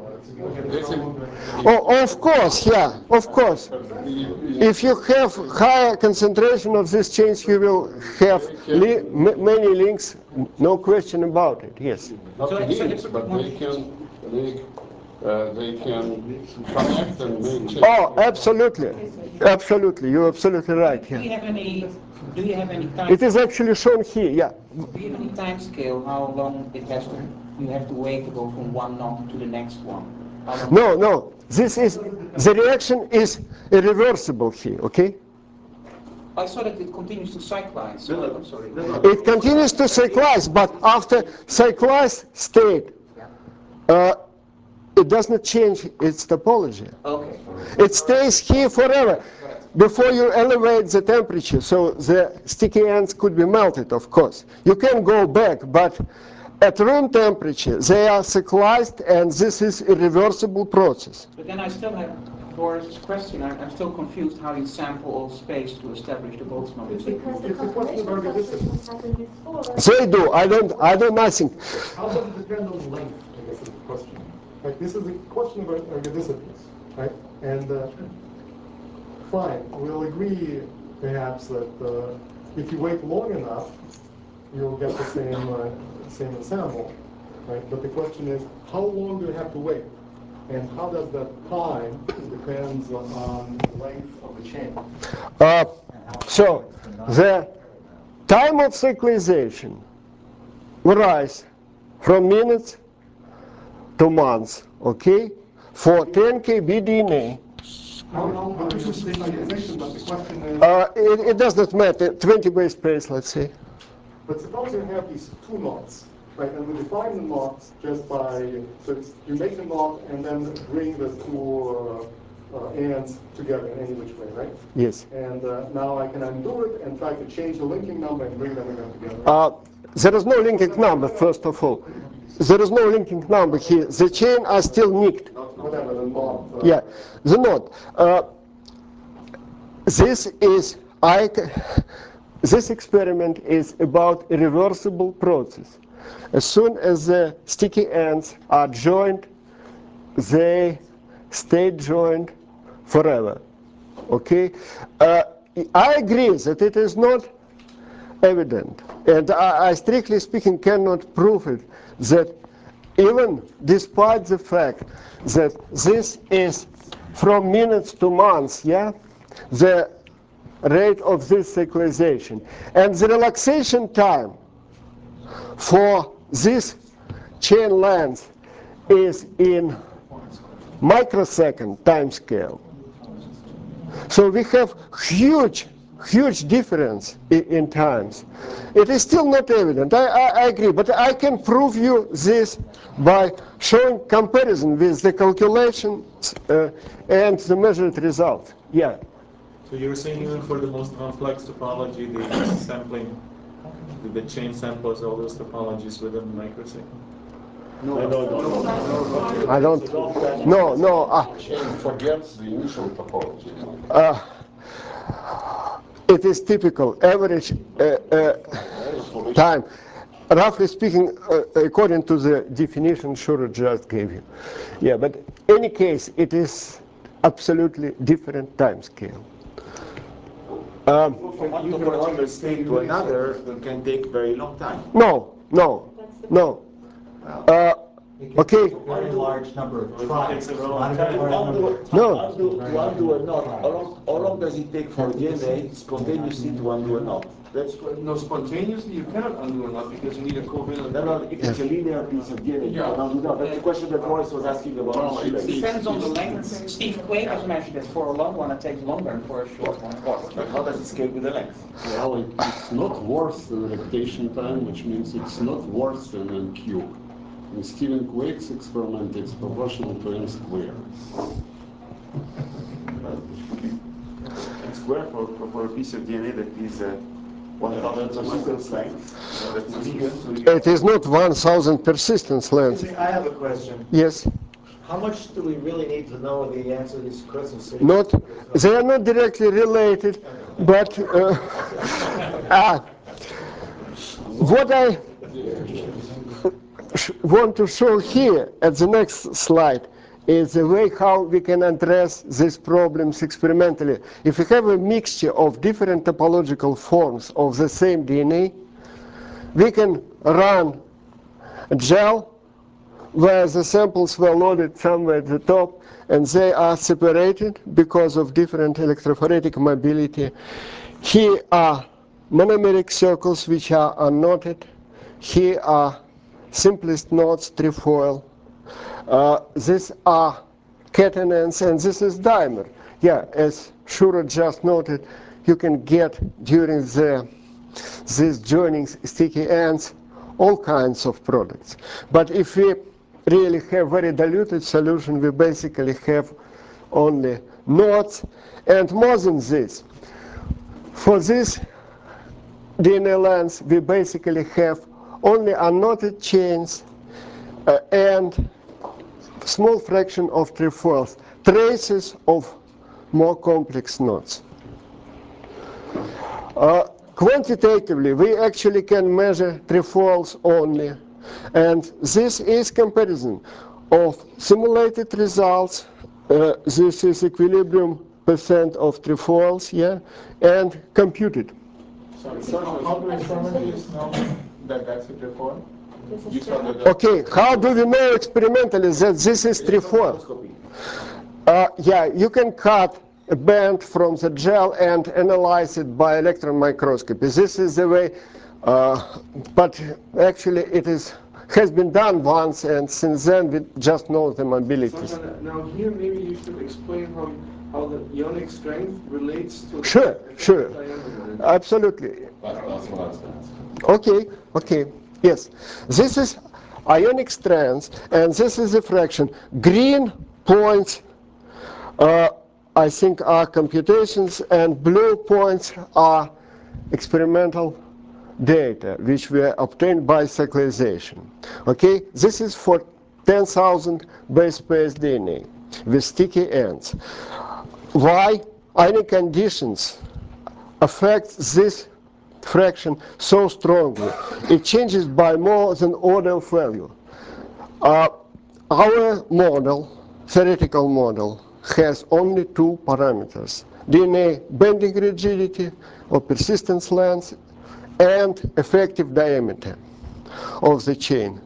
Oh, of course, yeah, of course. If you have higher concentration of this chains, you will have li m many links, no question about it, yes. Not to these, but they can, they, uh, they can connect and make changes. Oh, absolutely, absolutely, you're absolutely right. Do you Yeah. have any? Do you have any time? It is actually shown here, yeah. Do you have any time scale? How long it has to? You have to wait to go from one knot to the next one. How long? No, no, this is, the reaction is irreversible here, okay? I saw that it continues to cyclize. So I'm sorry. It continues to cyclize, but after cyclize state, uh, it does not change its topology. Okay. It stays here forever before you elevate the temperature, so the sticky ends could be melted, of course. You can go back, but at room temperature, they are cyclized, and this is a reversible process. But then I still have Boris' question. I'm, I'm still confused how you sample all space to establish the Boltzmann distribution. Because the confirmation processes happen before. They do. I don't. I do nothing. How does it depend on length? I guess is the question. Like this is a question about ergodicities, right? And uh, fine, we'll agree perhaps that uh, if you wait long enough, you'll get the same uh, same ensemble, right? But the question is, how long do you have to wait? And how does that time depends on length of the chain? Uh, so the time of cyclization varies from minutes to months, okay? For ten K B D N A, How long will you say cyclization? But the question is, uh, it, it does not matter, twenty base pairs, let's say. but suppose you have these two knots, right? And we define the knots just by, so it's, you make the knot and then bring the two uh, uh, ends together in any which way, right? Yes. And uh, now I can undo it and try to change the linking number and bring them again together. Uh, there is no linking number, first of all. There is no linking number here. The chain are still nicked. Whatever, the knot. Uh, Yeah, the knot. Uh, this is, I, this experiment is about a reversible process. As soon as the sticky ends are joined, they stay joined forever. Okay? Uh, I agree that it is not evident, and I, I strictly speaking cannot prove it, that even despite the fact that this is from minutes to months, yeah, the rate of this cyclization, and the relaxation time for this chain length is in microsecond time scale. So we have huge, huge difference in, in times. It is still not evident, I, I, I agree, but I can prove you this by showing comparison with the calculations uh, and the measured result. Yeah. So you're saying even for the most complex topology, the sampling, the, the chain samples, all those topologies within a microsecond? No, no, no, no, no, no. I don't. No, no. Uh, Chain forgets the initial topology. uh, it is typical average uh, uh, time. Roughly speaking, uh, according to the definition Schurer just gave you. Yeah, but in any case, it is absolutely different time scale. Um, From one topological state to another, it can take very long time. No, no, no. Uh, okay. Very large number of tries. To undo, No. undo, to undo a knot, how long, how long does it take for D N A spontaneously to undo a knot? That's No, spontaneously you cannot undo a knot because you need a covalent. no, no, if it's a linear piece of D N A, you Yeah. can undo that. That's the question that Morris was asking about. No, shoelace. it's- Depends on the length. Steve Quake has measured it. For a long one, it takes longer, and for a short one, it doesn't. But how does it scale with the length? Well, it, it's not worse than rotation time, which means it's not worse than n cubed. In Stephen Quake's experiment, it's proportional to n squared. N squared for, for, for a piece of D N A that is uh, one thousand persistence length. So that's vegan. So you It is not one thousand persistence length. Excuse me, I have a question. Yes. How much do we really need to know the answer to these questions? Not. They are not directly related, but uh, ah, what I want to show here at the next slide is the way how we can address these problems experimentally. If we have a mixture of different topological forms of the same D N A, we can run a gel where the samples were loaded somewhere at the top and they are separated because of different electrophoretic mobility. Here are monomeric circles which are unknotted. Here are simplest knots, trefoil. Uh, these are catenans, and this is dimer. Yeah, as Schurer just noted, you can get during the these joinings, sticky ends, all kinds of products. But if we really have very diluted solution, we basically have only knots, and more than this. For this D N A length, we basically have only unknotted chains uh, and small fraction of trefoils, traces of more complex knots. Uh, quantitatively, we actually can measure trefoils only, and this is comparison of simulated results. Uh, this is equilibrium percent of trefoils, yeah, and computed. Sorry, so how do we experimentally know that that's a trefoil? You saw that. Okay, how do we know experimentally that this is trefoil? Uh, yeah, you can cut a band from the gel and analyze it by electron microscopy. This is the way, uh, but actually it is has been done once, and since then we just know the mobilities. So now here maybe you should explain how how the ionic strength relates to Sure, the sure, diameter. absolutely. That's what I was going to say. Okay, okay, yes. This is ionic strength, and this is a fraction. Green points, uh, I think, are computations, and blue points are experimental data, which were obtained by cyclization. Okay, this is for ten thousand base pairs D N A with sticky ends. Why any conditions affect this fraction so strongly? It changes by more than order of value. Uh, our model, theoretical model, has only two parameters, D N A bending rigidity or persistence length, and effective diameter of the chain.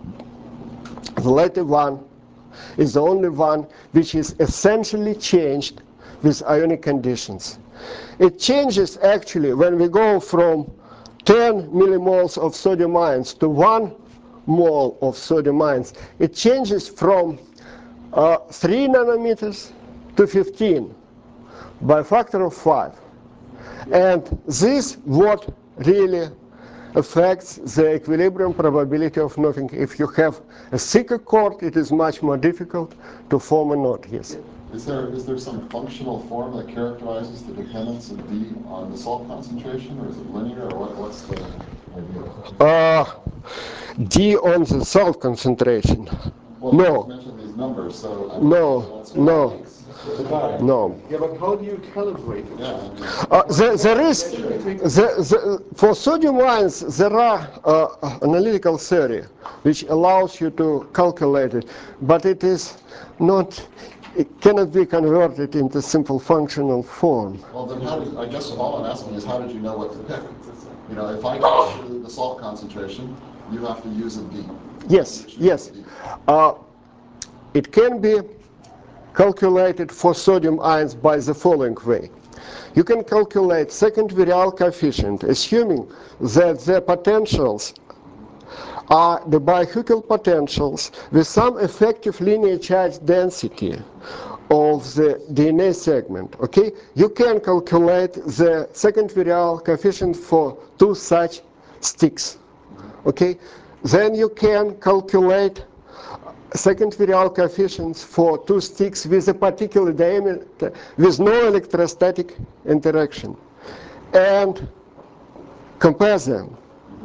The latter one is the only one which is essentially changed with ionic conditions. It changes actually when we go from ten millimoles of sodium ions to one mole of sodium ions. It changes from uh, three nanometers to fifteen by a factor of five. And this what really affects the equilibrium probability of knotting. If you have a thicker cord, it is much more difficult to form a knot. Yes. Is there is there some functional form that characterizes the dependence of D on the salt concentration, or is it linear, or what, what's the idea? Uh, D on the salt concentration. Well, no. You mentioned these numbers, so I no, no, no. Yeah, but how do you calibrate it? Yeah. Uh, there, there is, the, the, for sodium ions, there are uh, analytical theory which allows you to calculate it, but it is not, it cannot be converted into simple functional form. Well, then how did, I guess all I'm asking is how did you know what to pick? You know, if I guess the, the salt concentration, you have to use a D. Yes, yes. Uh, it can be calculated for sodium ions by the following way. You can calculate second virial coefficient, assuming that the potentials are the Bi-Huckel potentials with some effective linear charge density of the D N A segment. Okay, you can calculate the second virial coefficient for two such sticks. Okay, then you can calculate second virial coefficients for two sticks with a particular diameter with no electrostatic interaction and compare them.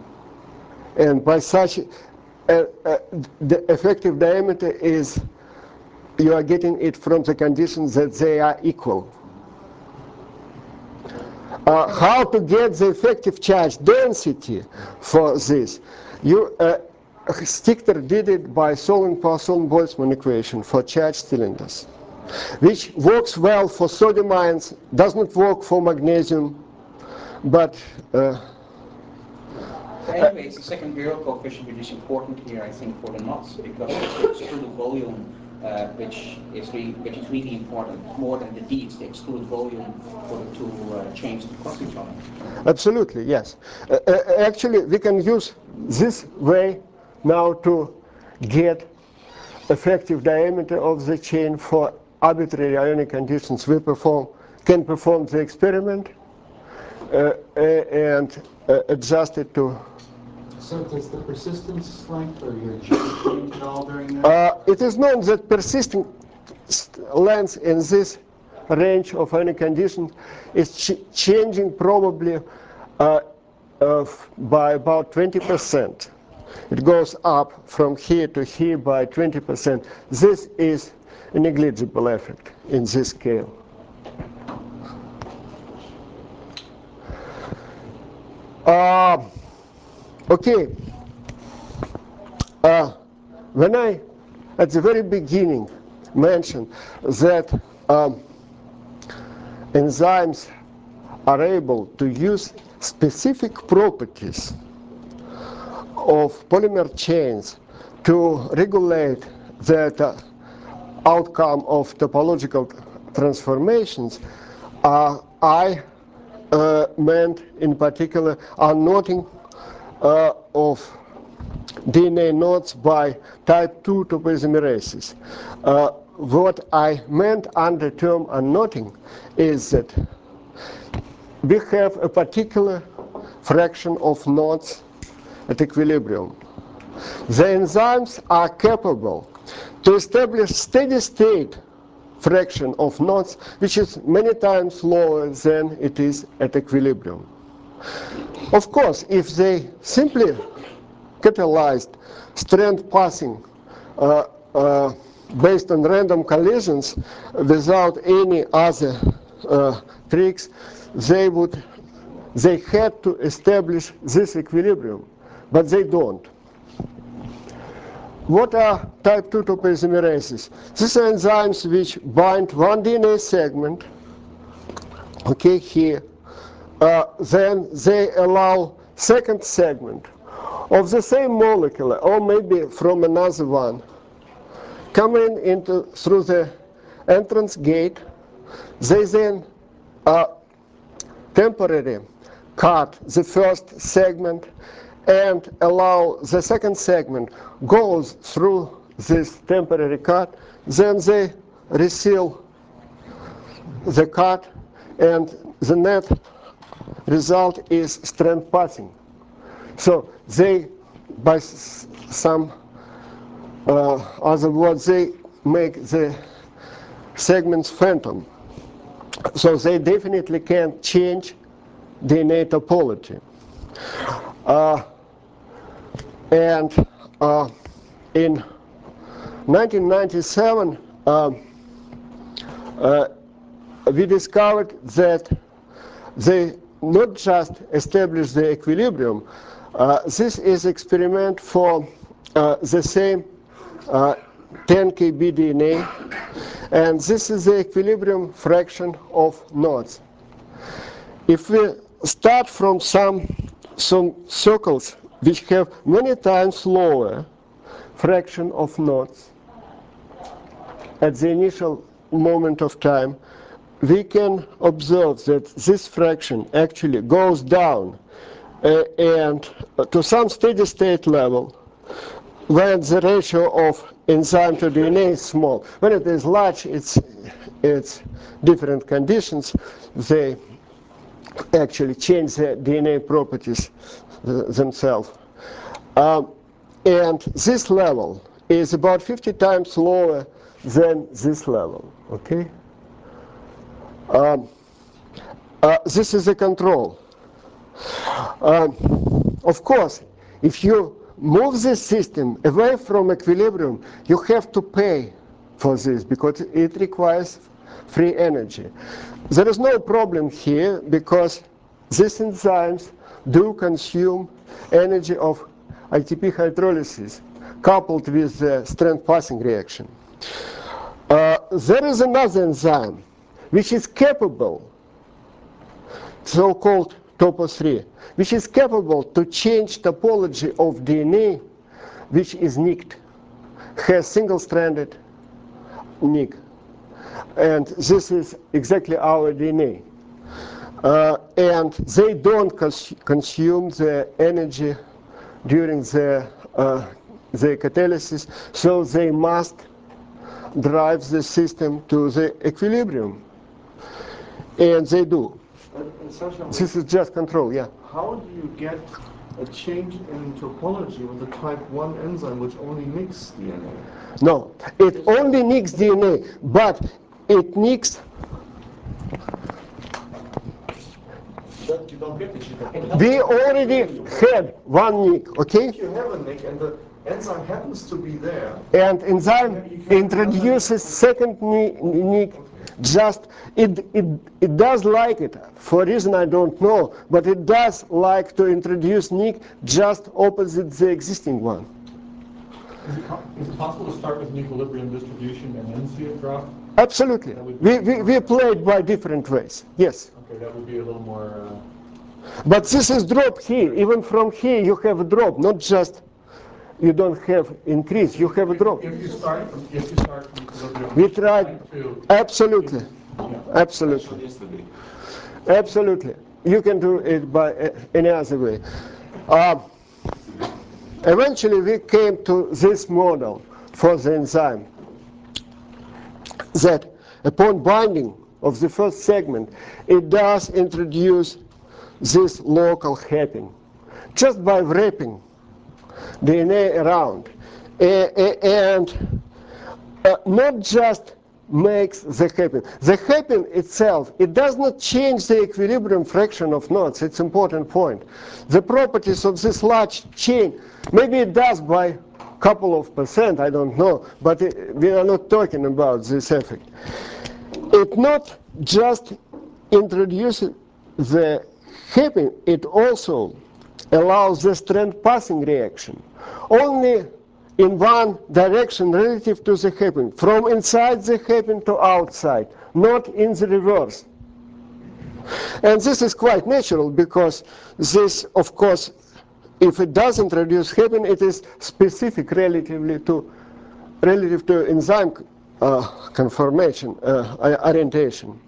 And by such, uh, uh, the effective diameter is, you are getting it from the conditions that they are equal. Uh, how to get the effective charge density for this? You, uh, Stichter did it by solving Poisson-Boltzmann equation for charged cylinders, which works well for sodium ions, does not work for magnesium, but uh, anyway, it's the second virial coefficient which is important here, I think, for the knots, because it's the extruded volume uh, which is really which is really important, more than the D. It's the extruded volume for the two uh, chains to cross each other. Absolutely, yes. Uh, uh, actually, we can use this way now to get effective diameter of the chain for arbitrary ionic conditions. We perform can perform the experiment uh, uh, and uh, adjust it to. So does the persistence length or your G change at all during that? Uh, it is known that persistent length in this range of ionic conditions is ch changing probably uh, uh, by about twenty percent. It goes up from here to here by twenty percent. This is a negligible effect in this scale. Uh, okay. Uh, when I, at the very beginning, mentioned that um, enzymes are able to use specific properties of polymer chains to regulate the uh, outcome of topological transformations, uh, I uh, meant in particular unknotting uh, of D N A knots by type two topoisomerases. Uh, what I meant under term unknotting is that we have a particular fraction of knots at equilibrium. The enzymes are capable to establish steady state fraction of knots, which is many times lower than it is at equilibrium. Of course, if they simply catalyzed strand passing uh, uh, based on random collisions without any other uh, tricks, they would they had to establish this equilibrium, but they don't. What are type two topoisomerases? These are enzymes which bind one D N A segment okay, here, uh, then they allow second segment of the same molecule, or maybe from another one, coming into through the entrance gate. They then uh, temporarily cut the first segment and allow the second segment goes through this temporary cut. Then they reseal the cut, and the net result is strand passing. So they, by s some uh, other words, they make the segments phantom. So they definitely can change D N A topology. Uh, and uh, in nineteen ninety-seven, uh, uh, we discovered that they not just established the equilibrium. Uh, this is experiment for uh, the same uh, ten K B D N A, and this is the equilibrium fraction of knots. If we start from some some circles which have many times lower fraction of knots at the initial moment of time, we can observe that this fraction actually goes down uh, and uh, to some steady state level when the ratio of enzyme to D N A is small. When it is large, it's, it's different conditions. They actually change the D N A properties uh, themselves. Um, and this level is about fifty times lower than this level, okay? Um, uh, this is a control. Um, of course, if you move this system away from equilibrium, you have to pay for this because it requires free energy. There is no problem here because these enzymes do consume energy of A T P hydrolysis coupled with the strand passing reaction. Uh, there is another enzyme which is capable, so-called topo three, which is capable to change topology of D N A which is nicked, has single-stranded nick. And this is exactly our D N A. Uh, and they don't cons consume the energy during the, uh, the catalysis, so they must drive the system to the equilibrium. And they do. Uh, Sasha, this is just control, yeah. How do you get a change in topology with the type one enzyme which only nicks D N A? No, it only nicks D N A, but it nicks. But you don't get the sheet. We already had one nick, okay? If you have a nick and the enzyme happens to be there. And enzyme introduces second nick. Just it, it it does like it for a reason I don't know, but it does like to introduce nick just opposite the existing one. Is it, is it possible to start with an equilibrium distribution and then see it drop? Absolutely. We, we, we played by different ways, yes. Okay, that would be a little more... Uh... But this is drop here. Even from here you have a drop, not just you don't have increase, you have a drop. If you start from, if you start from equilibrium... We tried, absolutely, yeah. absolutely. Absolutely. You can do it by uh, any other way. Uh, eventually we came to this model for the enzyme that upon binding of the first segment, it does introduce this local happing just by wrapping D N A around. And uh, not just makes the happing. The happing itself, it does not change the equilibrium fraction of knots. It's an important point. The properties of this large chain, maybe it does by a couple of percent, I don't know, but it, we are not talking about this effect. It not just introduces the happing, it also allows the strand passing reaction only in one direction relative to the happing, from inside the happing to outside, not in the reverse. And this is quite natural because this, of course, if it does introduce hairpin, it is specific relatively to relative to enzyme uh, conformation, uh, orientation.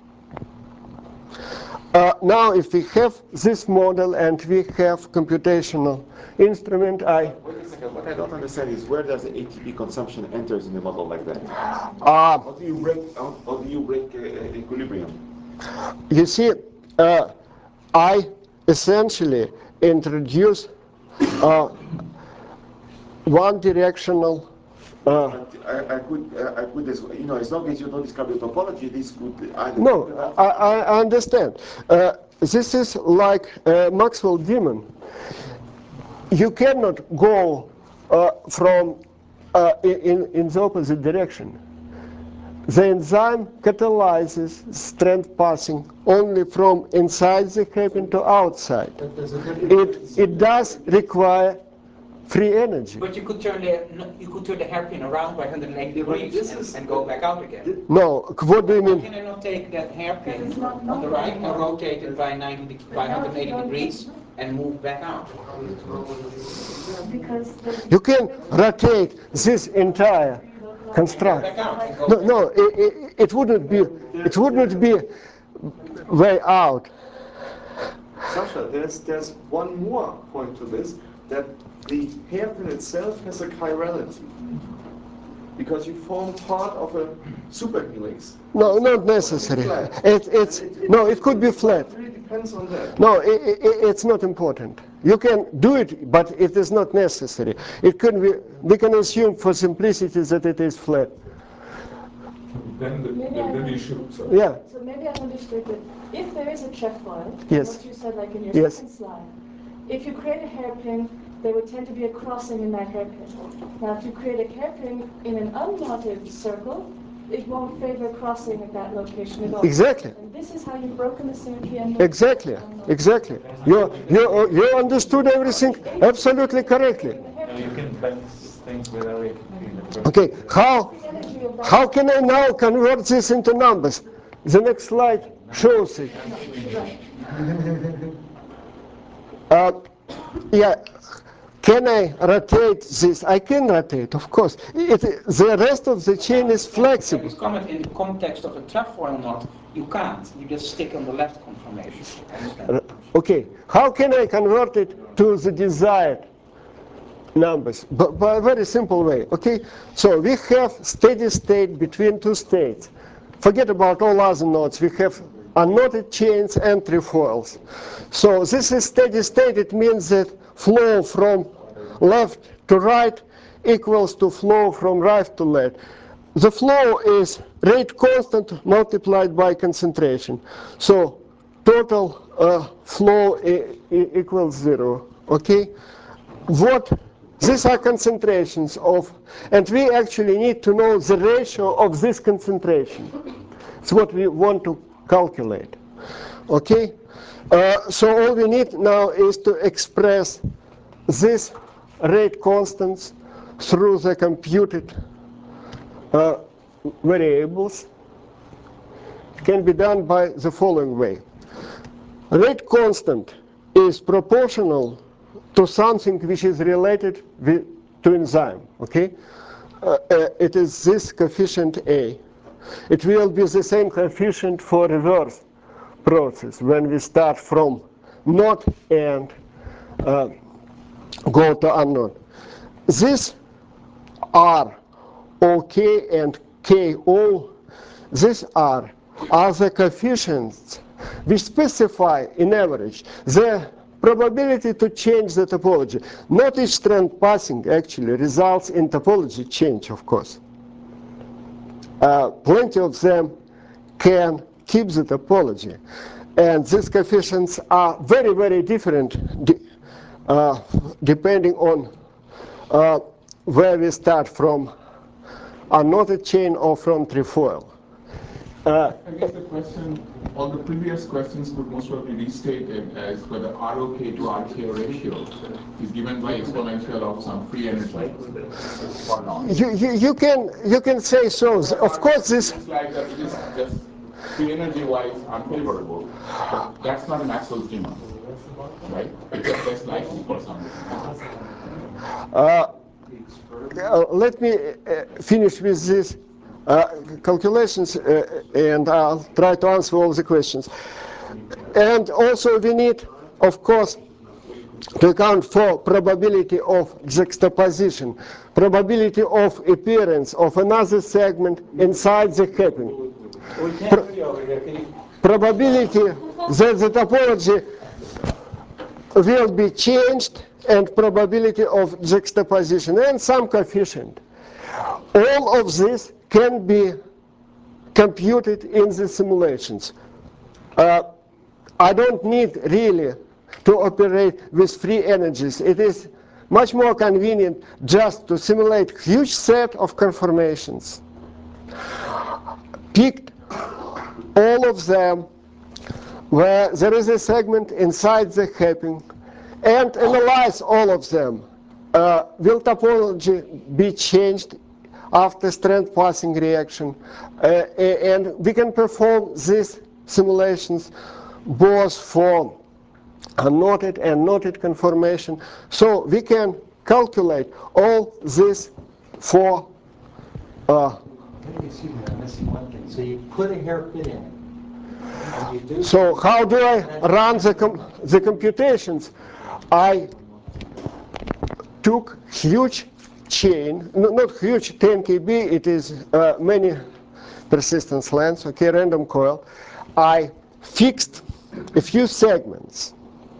Uh, now, if we have this model and we have computational instrument, I... Wait a second, what I don't understand is where does the A T P consumption enters in a model like that? Uh, how do you break, how, how do you break uh, equilibrium? You see, uh, I essentially introduce uh, one-directional. Uh, I, I could, uh, I could, as, you know, as long as you don't describe the topology, this could either. no, I, I understand. Uh, this is like uh, Maxwell demon. You cannot go uh, from uh, in in the opposite direction. The enzyme catalyzes strand passing only from inside the hairpin to outside. It, it does require free energy. But you could turn the you could turn the hairpin around by one hundred eighty degrees and, and go back out again. No, what do you mean? Can I not take that hairpin on the right and rotate it by ninety by one hundred eighty degrees and move back out? You can rotate this entire construct. No, no, it, it, it wouldn't be. It wouldn't be way out. Sasha, there's there's one more point to this, that the hairpin itself has a chirality, because you form part of a superhelix. No, not necessary. It, it's it, it, no, it could be flat. It really depends on that. No, it, it, it's not important. You can do it, but it is not necessary. It can be. We can assume for simplicity that it is flat. Then the, then the issue. Sorry. Yeah. So maybe I've understood that if there is a trefoil, yes. what you said like in your yes. second slide, if you create a hairpin, there would tend to be a crossing in that hairpin. Now, if you create a hairpin in an unknotted circle, it won't favor crossing at that location at all. Exactly. And this is how you've broken the symmetry and exactly. Exactly. You you you understood everything absolutely correctly. No, you can bend things without it. Okay. How how can I now convert this into numbers? The next slide shows it. Uh, yeah. Can I rotate this? I can rotate, of course. It, the rest of the chain is flexible. This comment in the context of a trefoil knot, you can't. You just stick on the left conformation. Okay. How can I convert it to the desired numbers? But by a very simple way. Okay. So we have steady state between two states. Forget about all other knots. We have unknotted chains and trefoils. So this is steady state. It means that flow from left to right equals to flow from right to left. The flow is rate constant multiplied by concentration. So total uh, flow e e equals zero. Okay? What? These are concentrations of, and we actually need to know the ratio of this concentration. It's what we want to calculate. Okay? Uh, so all we need now is to express this rate constants through the computed uh, variables. It can be done by the following way. Rate constant is proportional to something which is related with, to enzyme. Okay? Uh, uh, it is this coefficient A. It will be the same coefficient for reverse process when we start from knot and uh, go to unknown. These are OK and Ko. These are are the coefficients which specify in average the probability to change the topology. Not each strand passing actually results in topology change, of course. Uh, plenty of them can keep the topology. And these coefficients are very, very different de uh, depending on uh, where we start from, unknotted chain or from trefoil. Uh, I guess the question, all the previous questions could most probably be restated as whether R O K to R K O ratio is given by exponential of some free energy or not. You, you, you can you can say so. Of course, this. Like that, just, just free energy-wise unfavorable, but that's not Maxwell's demon, right? It's just less likely for some reason. Uh, uh, let me uh, finish with these uh, calculations uh, and I'll try to answer all the questions. And also we need, of course, to account for probability of juxtaposition, probability of appearance of another segment inside the happing. Pro probability that the topology will be changed and probability of juxtaposition and some coefficient. All of this can be computed in the simulations. Uh, I don't need really to operate with free energies. It is much more convenient just to simulate huge set of conformations, picked all of them where there is a segment inside the happing, and analyze all of them. Uh, will topology be changed after strand passing reaction? Uh, and we can perform these simulations both for unknotted and knotted conformation. So we can calculate all this for. Uh, Excuse me, I'm missing one thing. So you put a hairpin in. And you do so how do I run the com the computations? I took huge chain, no, not huge, ten K B. It is uh, many persistence lengths. Okay, random coil. I fixed a few segments.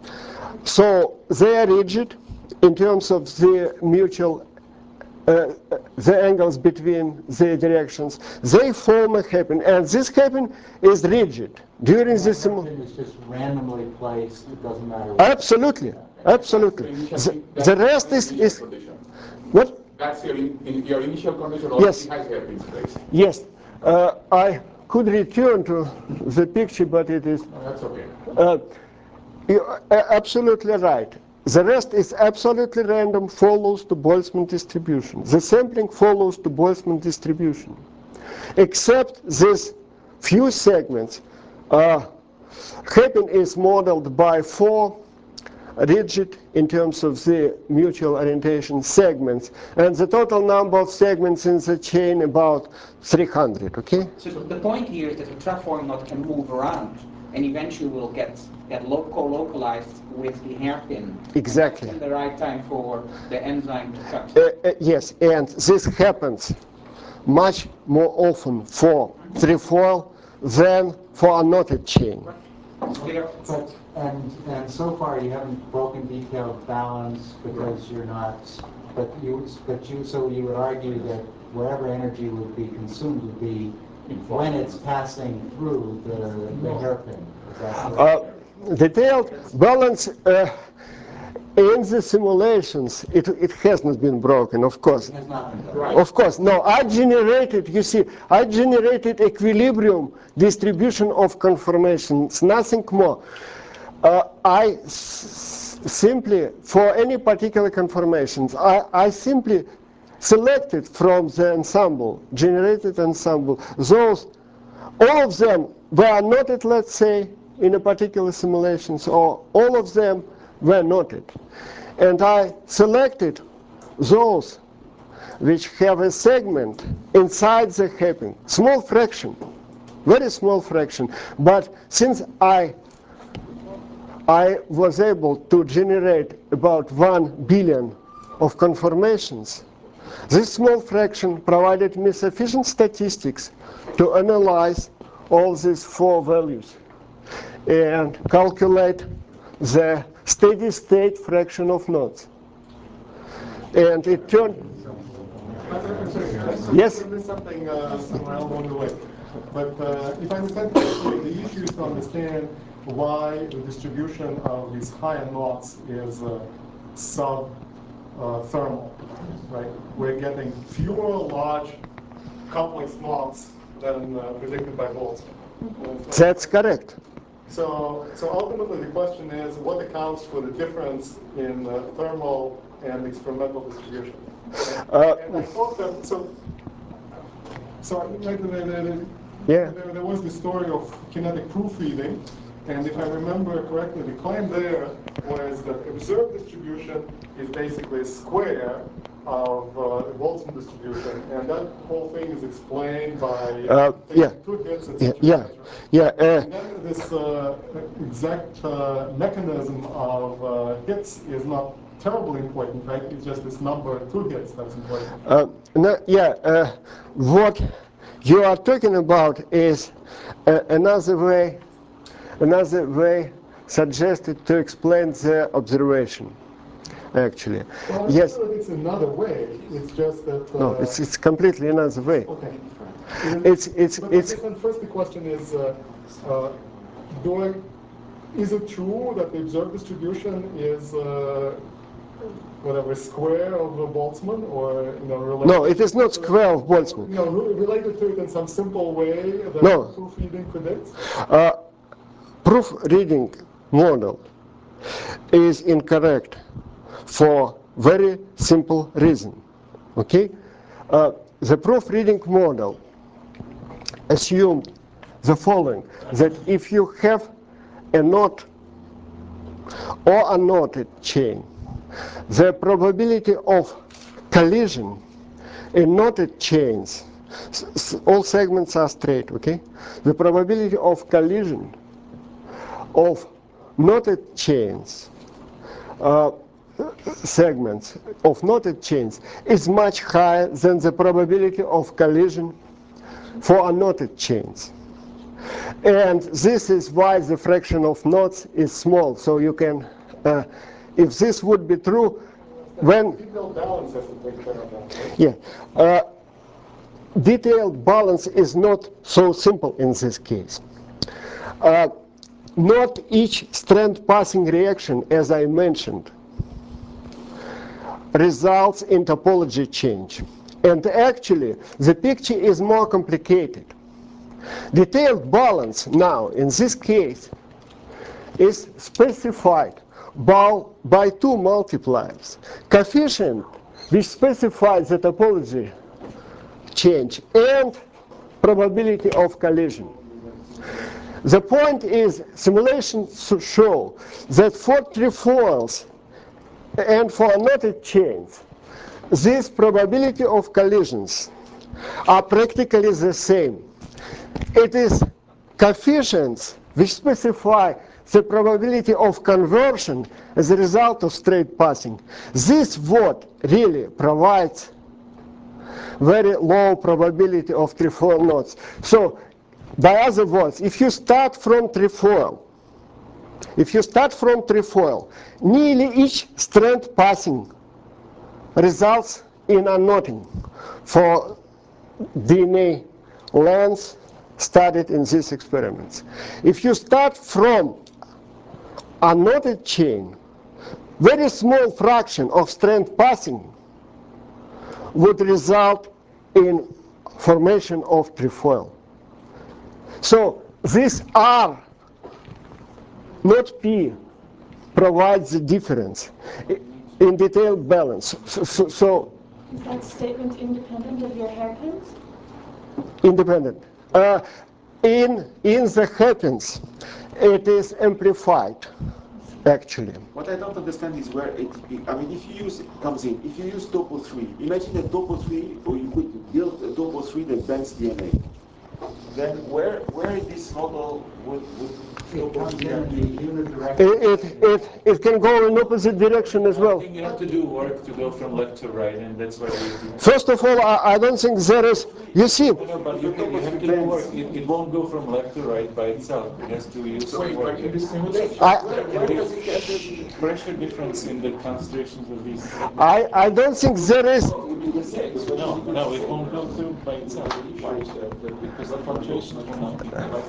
So they are rigid in terms of the mutual, uh, the angles between the directions. They form a hairpin, and this hairpin is rigid during the simulation. It's just randomly placed. It doesn't matter. Absolutely, absolutely. The, the rest is is what? That's your in, in your initial condition. Yes. Has hairpins placed. Yes. Uh, I could return to the picture, but it is. No, that's okay. Uh, You're absolutely right. The rest is absolutely random, follows the Boltzmann distribution. The sampling follows the Boltzmann distribution. Except these few segments. Uh, hairpin is modeled by four rigid in terms of the mutual orientation segments, and the total number of segments in the chain about three hundred, okay? So the point here is that the transform knot can move around and eventually will get, get lo co-localized with the hairpin. Exactly. And that's in the right time for the enzyme to cut. Uh, uh, yes, and this happens much more often for trefoil than for a knotted chain. But, and, and so far you haven't broken detailed balance because you're not, but you, but you, so you would argue that wherever energy would be consumed would be when it's passing through the, the hairpin. Is that correct? Uh, detailed balance uh, in the simulations, it, it has not been broken, of course. It has not been broken. Of course, no, I generated, you see, I generated equilibrium distribution of conformations, nothing more. Uh, I s simply, for any particular conformations, I, I simply selected from the ensemble, generated ensemble, those, all of them were knotted, let's say, in a particular simulations, or all of them were knotted. And I selected those which have a segment inside the hairpin, small fraction, very small fraction. But since I I was able to generate about one billion of conformations, this small fraction provided me sufficient statistics to analyze all these four values and calculate the steady state fraction of knots. And it turned. Yes? There's something uh, somewhere along the way. But uh, if I understand correctly, the issue is to understand why the distribution of these higher knots is uh, sub-thermal, uh, right? We're getting fewer large complex knots than uh, predicted by Boltzmann. That's correct. So, so ultimately the question is, what accounts for the difference in uh, thermal and experimental distribution? Uh, and I thought that, so, so Yeah. There, there was the story of kinetic proofreading, and if I remember correctly, the claim there was that observed distribution is basically a square of uh, a Boltzmann distribution, and that whole thing is explained by Uh, yeah. two hits, et Yeah, cetera, yeah, et cetera. yeah. Uh, And then this uh, exact uh, mechanism of uh, hits is not terribly important, right? It's just this number two hits that's important. Uh, no, yeah, uh, what you are talking about is uh, another way, another way suggested to explain the observation. Actually, Well, yes. It's another way. It's just that. Uh, No, it's it's completely another way. Okay. It's it's but it's. Then first, the question is, uh, uh, do I? Is it true that the observed distribution is uh, whatever square of a Boltzmann, or you know related? No, it is not square of Boltzmann. You know, related to it in some simple way that No. proofreading predicts. Uh, proofreading model is incorrect for very simple reason. Okay, uh, the proofreading model assumed the following: that if you have a knot or a knotted chain, the probability of collision in knotted chains, all segments are straight, okay? The probability of collision of knotted chains, uh, segments of knotted chains is much higher than the probability of collision for unknotted chains. And this is why the fraction of knots is small. So you can, uh, if this would be true, when Detailed balance has to take care of that. Right? yeah, uh, detailed balance is not so simple in this case. Uh, not each strand passing reaction, as I mentioned, results in topology change. And actually, the picture is more complicated. Detailed balance now, in this case, is specified by, by two multipliers. Coefficient, which specifies the topology change, and probability of collision. The point is, simulations show that for trefoils and for knotted chains, this probability of collisions are practically the same. It is coefficients which specify the probability of conversion as a result of straight passing. This what really provides very low probability of trefoil knots. So, by other words, if you start from trefoil, if you start from trefoil, nearly each strand passing results in a knotting for D N A lengths studied in these experiments. If you start from a knotted chain, very small fraction of strand passing would result in formation of trefoil. So this R, not P, provides the difference in detailed balance. So, so, so is that statement independent of your hairpins? Independent. Uh, in in the hairpins, it is amplified. Actually, what I don't understand is where it. I mean, if you use it comes in. If you use topo three, imagine a topo three, or you could build a topo three that bends D N A. Then where where this model would would It comes in in the unidirectional. It, it it it can go in opposite direction as well. I think you have to do work to go from left to right, and that's why we do. First of all, I, I don't think there is. You see, No, but you, can, you have to do work. It, it won't go from left to right by itself. It has to use Wait, work. but in the simulation, I, Pressure difference in the concentrations of these. I I don't think there is. No, no, it won't go through by itself. Because the fluctuations will not be.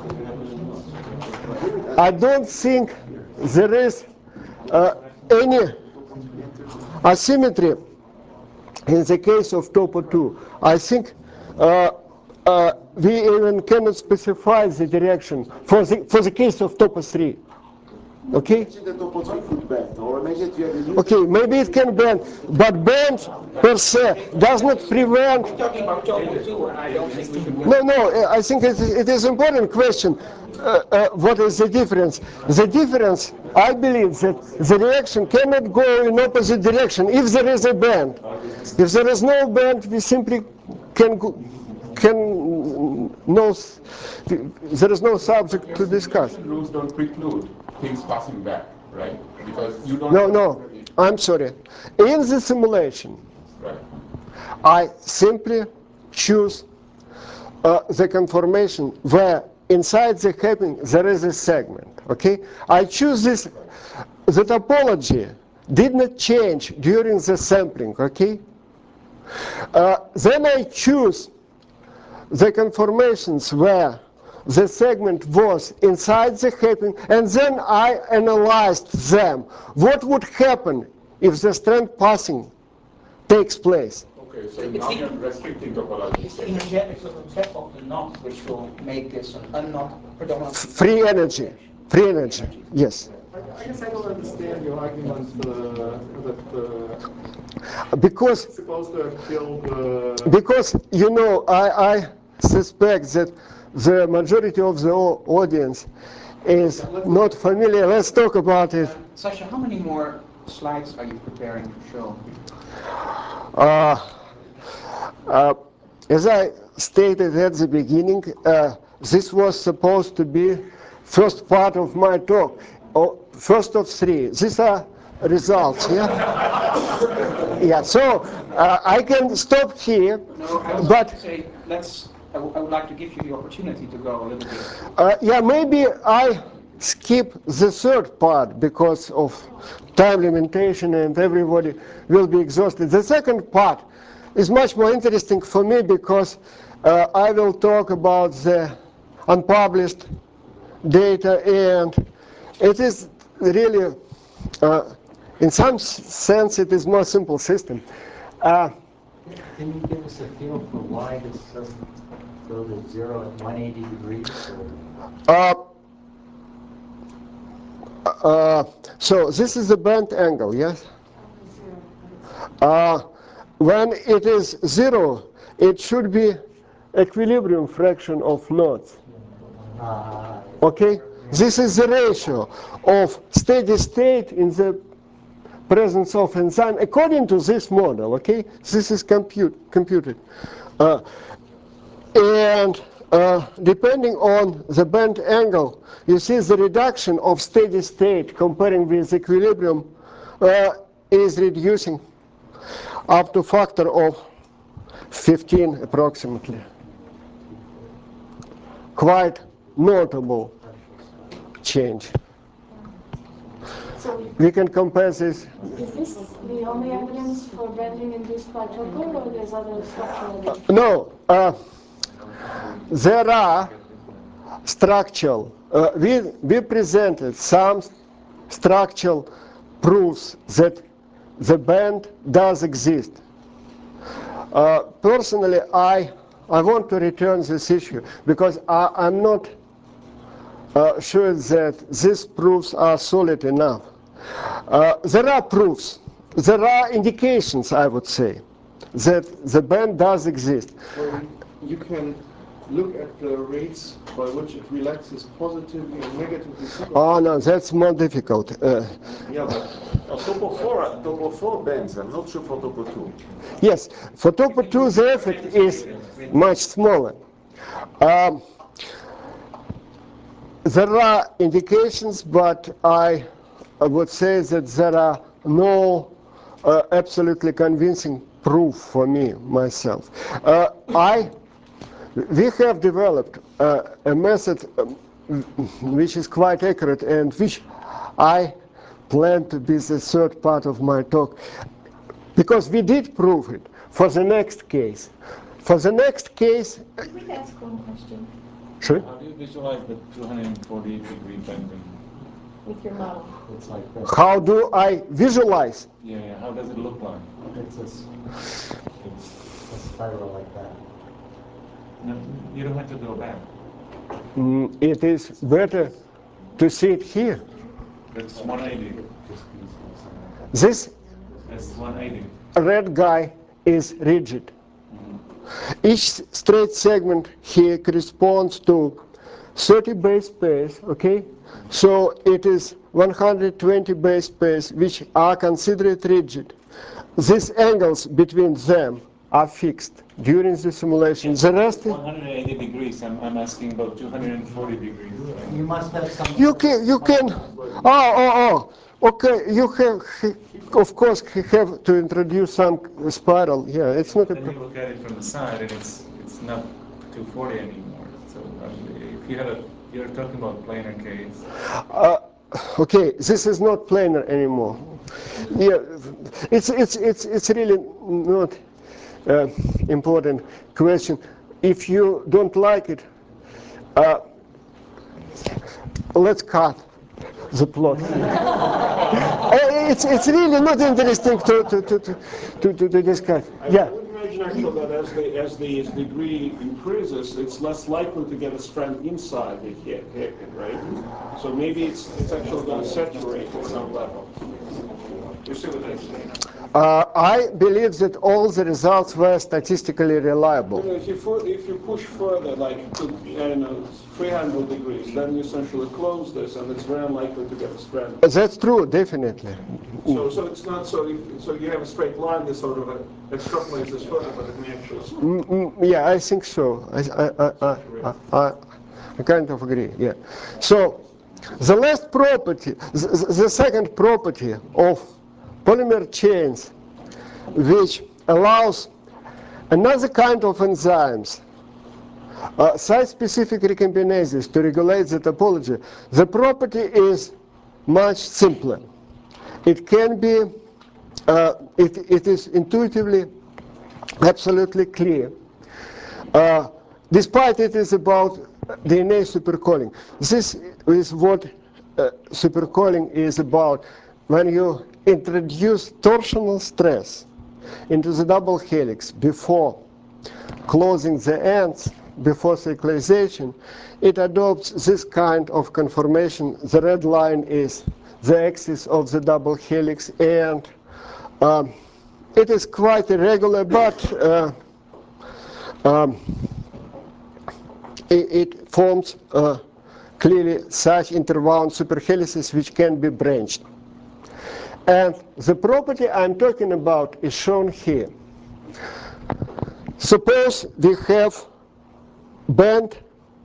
I don't think there is uh, any asymmetry in the case of topo two. I think uh, uh, we even cannot specify the direction for the for the case of topo three. Okay? The topology could bend, or imagine you have a new Okay, maybe it can bend, but bend per se does not prevent. We're talking about topo two, and I don't think we should go. No, no, I think it, it is an important question. Uh, uh, what is the difference? The difference, I believe that the reaction cannot go in opposite direction if there is a bend. If there is no bend, we simply can go, can no, there is no subject to discuss. Rules don't preclude things passing back, right? Because you don't. No, no, I'm sorry. In the simulation, right. I simply choose uh, the conformation where inside the happing there is a segment. Okay, I choose this. The topology did not change during the sampling. Okay. Uh, then I choose the conformations where the segment was inside the happing, and then I analyzed them. What would happen if the strand passing takes place? Okay, so now you're restricting topology. It's the energetics of the depth of the knot which will make this an unknot predominantly. Free energy. Free energy, yes. I guess I don't understand your argument uh, that uh, because it's supposed to have killed. Uh, because you know, I, I suspect that the majority of the audience is not familiar. Let's talk about it. Sasha, how many more slides are you preparing to show? Uh, uh, as I stated at the beginning, uh, this was supposed to be first part of my talk, or first of three. These are results, yeah? Yeah, so uh, I can stop here, no, I was but... to say, let's, I, w I would like to give you the opportunity to go a little bit. Uh, yeah, maybe I skip the third part because of time limitation and everybody will be exhausted. The second part is much more interesting for me because uh, I will talk about the unpublished data, and it is really, uh, in some sense, it is more simple system. Uh, Can you give us a feel for why this doesn't go to zero at one hundred eighty degrees? Uh, uh, so this is the bend angle, yes? Uh, when it is zero, it should be equilibrium fraction of knots. Okay? This is the ratio of steady state in the presence of enzyme according to this model. Okay? This is compute, computed. Uh, and uh, depending on the bend angle, you see the reduction of steady state comparing with equilibrium uh, is reducing up to factor of fifteen approximately. Quite notable change. So We can compare this. is this the only evidence for bending induced by topo, or there's other structural evidence? No, uh, there are structural, uh, we, we presented some structural proofs that the bend does exist. Uh, personally, I, I want to return this issue because I, I'm not uh, sure that these proofs are solid enough. Uh, there are proofs, there are indications, I would say, that the bend does exist. Well, you can look at the rates by which it relaxes positively and negatively. Oh no, that's more difficult. Uh, yeah, but uh, topo four, topo four bends. I'm not sure for topo two. Yes, for topo two the effect is much smaller. Um, there are indications, but I, I would say that there are no uh, absolutely convincing proof for me myself. Uh, I, we have developed uh, a method um, which is quite accurate and which I plan to be the third part of my talk, because we did prove it for the next case. For the next case... Could we ask one question? Sure. How do you visualize the two hundred forty-eight degree bending? With your model. It's like this. How do I visualize? Yeah, yeah. How does it look like? It's a, it's a spiral like that. No, you don't have to do a bend. Mm, it is better to see it here. That's one eighty. This That's one eighty. red guy is rigid. Each straight segment here corresponds to thirty base pairs, okay? So it is one hundred twenty base pairs which are considered rigid. These angles between them are fixed during the simulation. Yes, the rest one hundred eighty degrees. I'm, I'm asking about two hundred forty degrees. You must have some. You can, you can, oh, oh, oh, okay, you have, of course, have to introduce some spiral. Yeah, it's not a Then you look at it from the side, and it's it's not two forty anymore. So um, if you have a, you're talking about planar case. Uh, okay, this is not planar anymore. Yeah, it's it's it's it's really not uh, important question. If you don't like it, uh, let's cut the plot here. it's it's really not interesting to to to to to, to, to discuss. Yeah. I would imagine actually that as the as the degree increases, it's less likely to get a strand inside the hairpin, right? So maybe it's it's actually going to saturate at some level. You see what I'm saying? Uh, I believe that all the results were statistically reliable. You know, if you fu- if you push further, like to I don't know, three hundred degrees, then you essentially close this, and it's very unlikely to get a strand. That's true, definitely. So, so it's not so. If, so you have a straight line that sort of uh, extrapolates this further, but it may actually. Mm, mm, yeah, I think so. I, I, I, I, I, I kind of agree. Yeah. So, the last property, the, the second property of polymer chains, which allows another kind of enzymes, uh, site-specific recombinases, to regulate the topology. The property is much simpler. It can be, uh, it, it is intuitively absolutely clear. Uh, despite it is about D N A supercoiling. This is what uh, supercoiling is about. When you introduce torsional stress into the double helix before closing the ends, before cyclization, it adopts this kind of conformation. The red line is the axis of the double helix, and um, it is quite irregular, but uh, um, it, it forms uh, clearly such interwound superhelices which can be branched. And the property I'm talking about is shown here. Suppose we have bent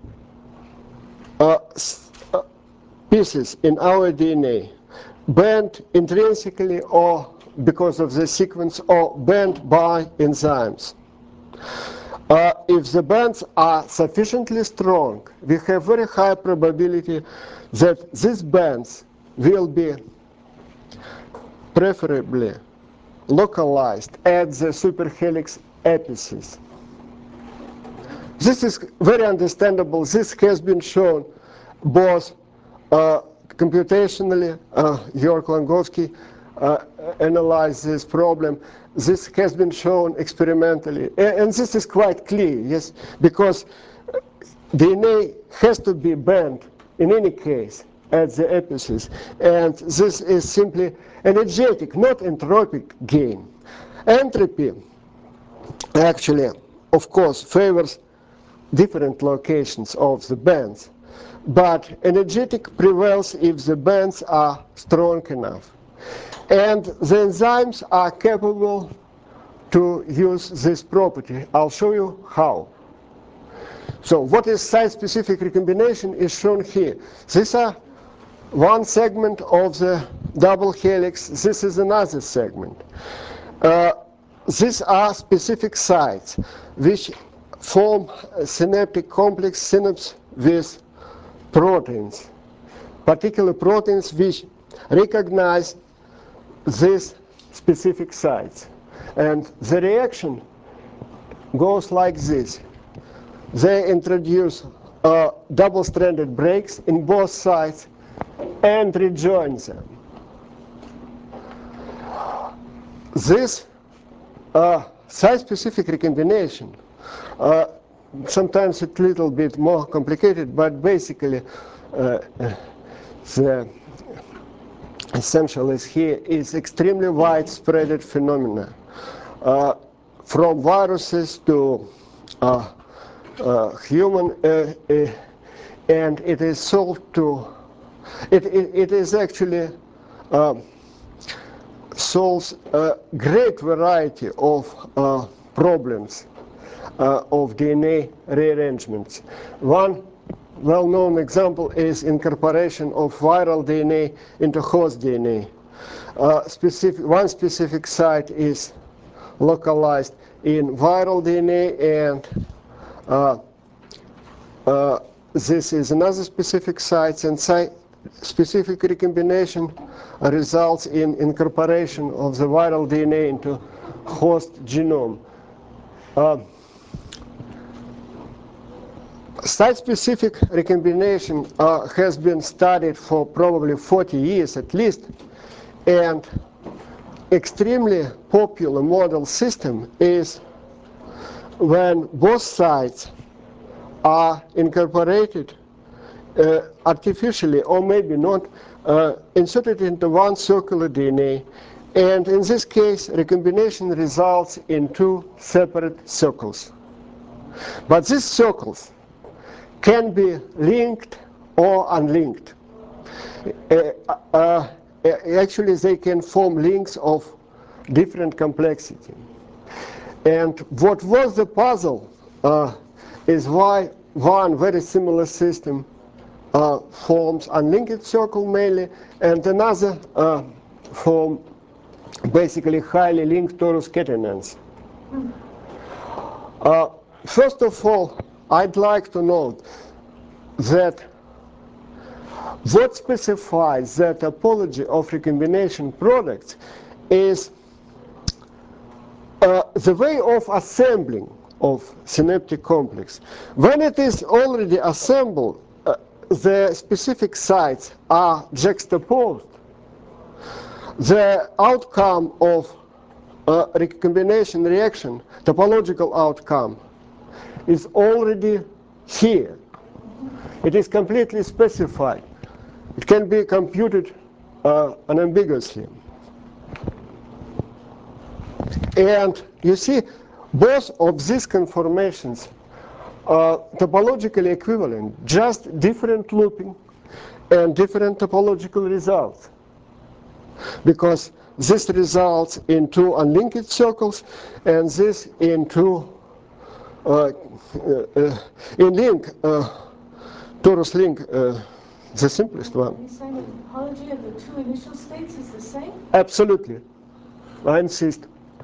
uh, uh, pieces in our D N A, bent intrinsically or because of the sequence, or bent by enzymes. Uh, if the bands are sufficiently strong, we have very high probability that these bands will be preferably localized at the superhelix apices. This is very understandable. This has been shown both uh, computationally. uh, Georg Langowski uh, analyzed this problem. This has been shown experimentally. And, and this is quite clear, yes, because D N A has to be bent in any case at the apices. And this is simply energetic, not entropic gain. Entropy actually, of course, favors different locations of the bands, but energetic prevails if the bands are strong enough. And the enzymes are capable to use this property. I'll show you how. So what is site-specific recombination is shown here. These are one segment of the double helix. This is another segment. Uh, these are specific sites which form a synaptic complex synapse with proteins, particular proteins which recognize these specific sites. And the reaction goes like this. They introduce uh, double-stranded breaks in both sides and rejoin them. This uh, site-specific recombination, uh, sometimes it's a little bit more complicated, but basically uh, the essential is here, is extremely widespread phenomena. Uh, from viruses to uh, uh, human, uh, uh, and it is solved to, it, it, it is actually uh, solves a great variety of uh, problems uh, of D N A rearrangements. One well-known example is incorporation of viral D N A into host D N A. Uh, specific, one specific site is localized in viral D N A, and uh, uh, this is another specific site, and site specific recombination results in incorporation of the viral D N A into host genome. Uh, Site-specific recombination uh, has been studied for probably forty years at least, and extremely popular model system is when both sites are incorporated uh, artificially, or maybe not, uh, inserted into one circular D N A, and in this case recombination results in two separate circles. But these circles can be linked or unlinked. Uh, uh, actually, they can form links of different complexity. And what was the puzzle uh, is why one very similar system uh, forms unlinked circle mainly, and another uh, form basically highly linked torus catenans. Uh, first of all, I'd like to note that what specifies the topology of recombination products is uh, the way of assembling of synaptic complex. When it is already assembled, uh, the specific sites are juxtaposed. The outcome of a recombination reaction, topological outcome, is already here. It is completely specified. It can be computed uh, unambiguously. And you see, both of these conformations are topologically equivalent, just different looping and different topological results. Because this results in two unlinked circles, and this in two uh, uh, uh, in link, uh, torus link, uh, the simplest one. Are you saying that the topology of the two initial states is the same? Absolutely. I insist.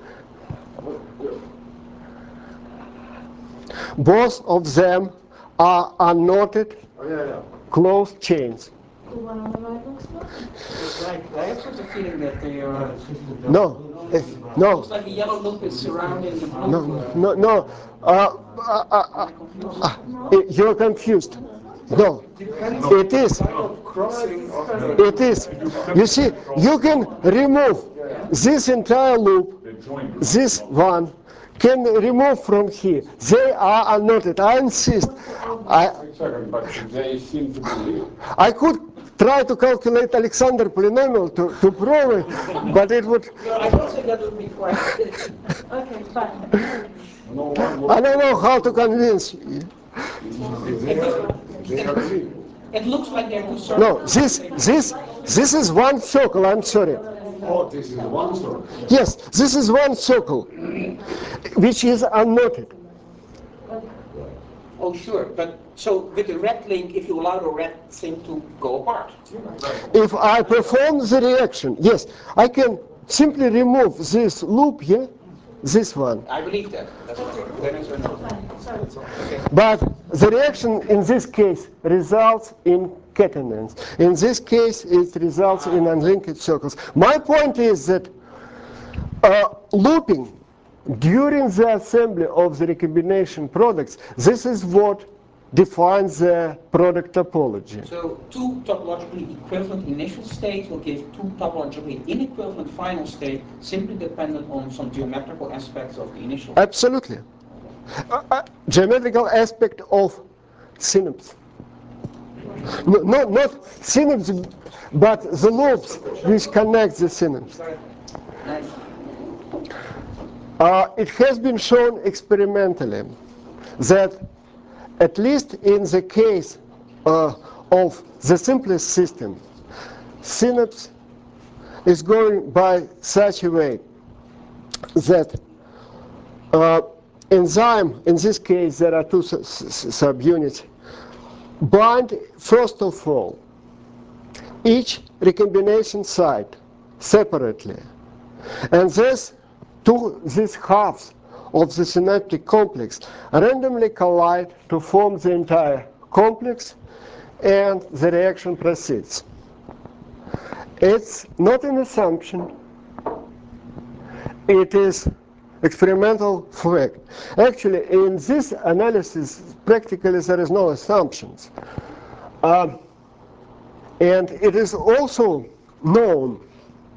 Both of them are unknotted, Oh, yeah, yeah. closed chains. The one on the right looks like? I have sort of feeling that they are. No, eh, no. Looks like a yellow loop is surrounding the blue. No, no, no. Uh, uh, uh, uh, uh, you're confused. No, it is. It is. You see, you can remove this entire loop, this one, can remove from here. They are unknotted. I insist. I, But they seem to be linked. I could try to calculate Alexander polynomial to, to prove it, but it would. No, I don't think that would be quite. Okay, fine. I don't know how to convince you. They are, they are linked. It looks like they're two circles. No, this, this, this is one circle. I'm sorry. Oh, this is one circle. Yes, this is one circle, which is unknotted. Oh, sure. But so with the red link, if you allow the red thing to go apart. If I perform the reaction, yes, I can simply remove this loop here, this one. I believe that. That's okay. Then it's a no. Okay. But the reaction in this case results in catenans. In this case, it results in unlinked circles. My point is that uh, looping during the assembly of the recombination products, this is what defines the product topology. So two topologically equivalent initial states will give two topologically inequivalent final state, simply dependent on some geometrical aspects of the initial. Absolutely. Uh, uh, geometrical aspect of synapse. No, no, not synapse, but the loops which connect the synapse. Uh, it has been shown experimentally that at least in the case uh, of the simplest system, synapse is going by such a way that uh, enzyme, in this case there are two su su subunits, bind first of all each recombination site separately, and this two these halves of the synaptic complex randomly collide to form the entire complex, and the reaction proceeds. It's not an assumption, it is experimental fact. Actually, in this analysis, practically there is no assumptions. Um, and it is also known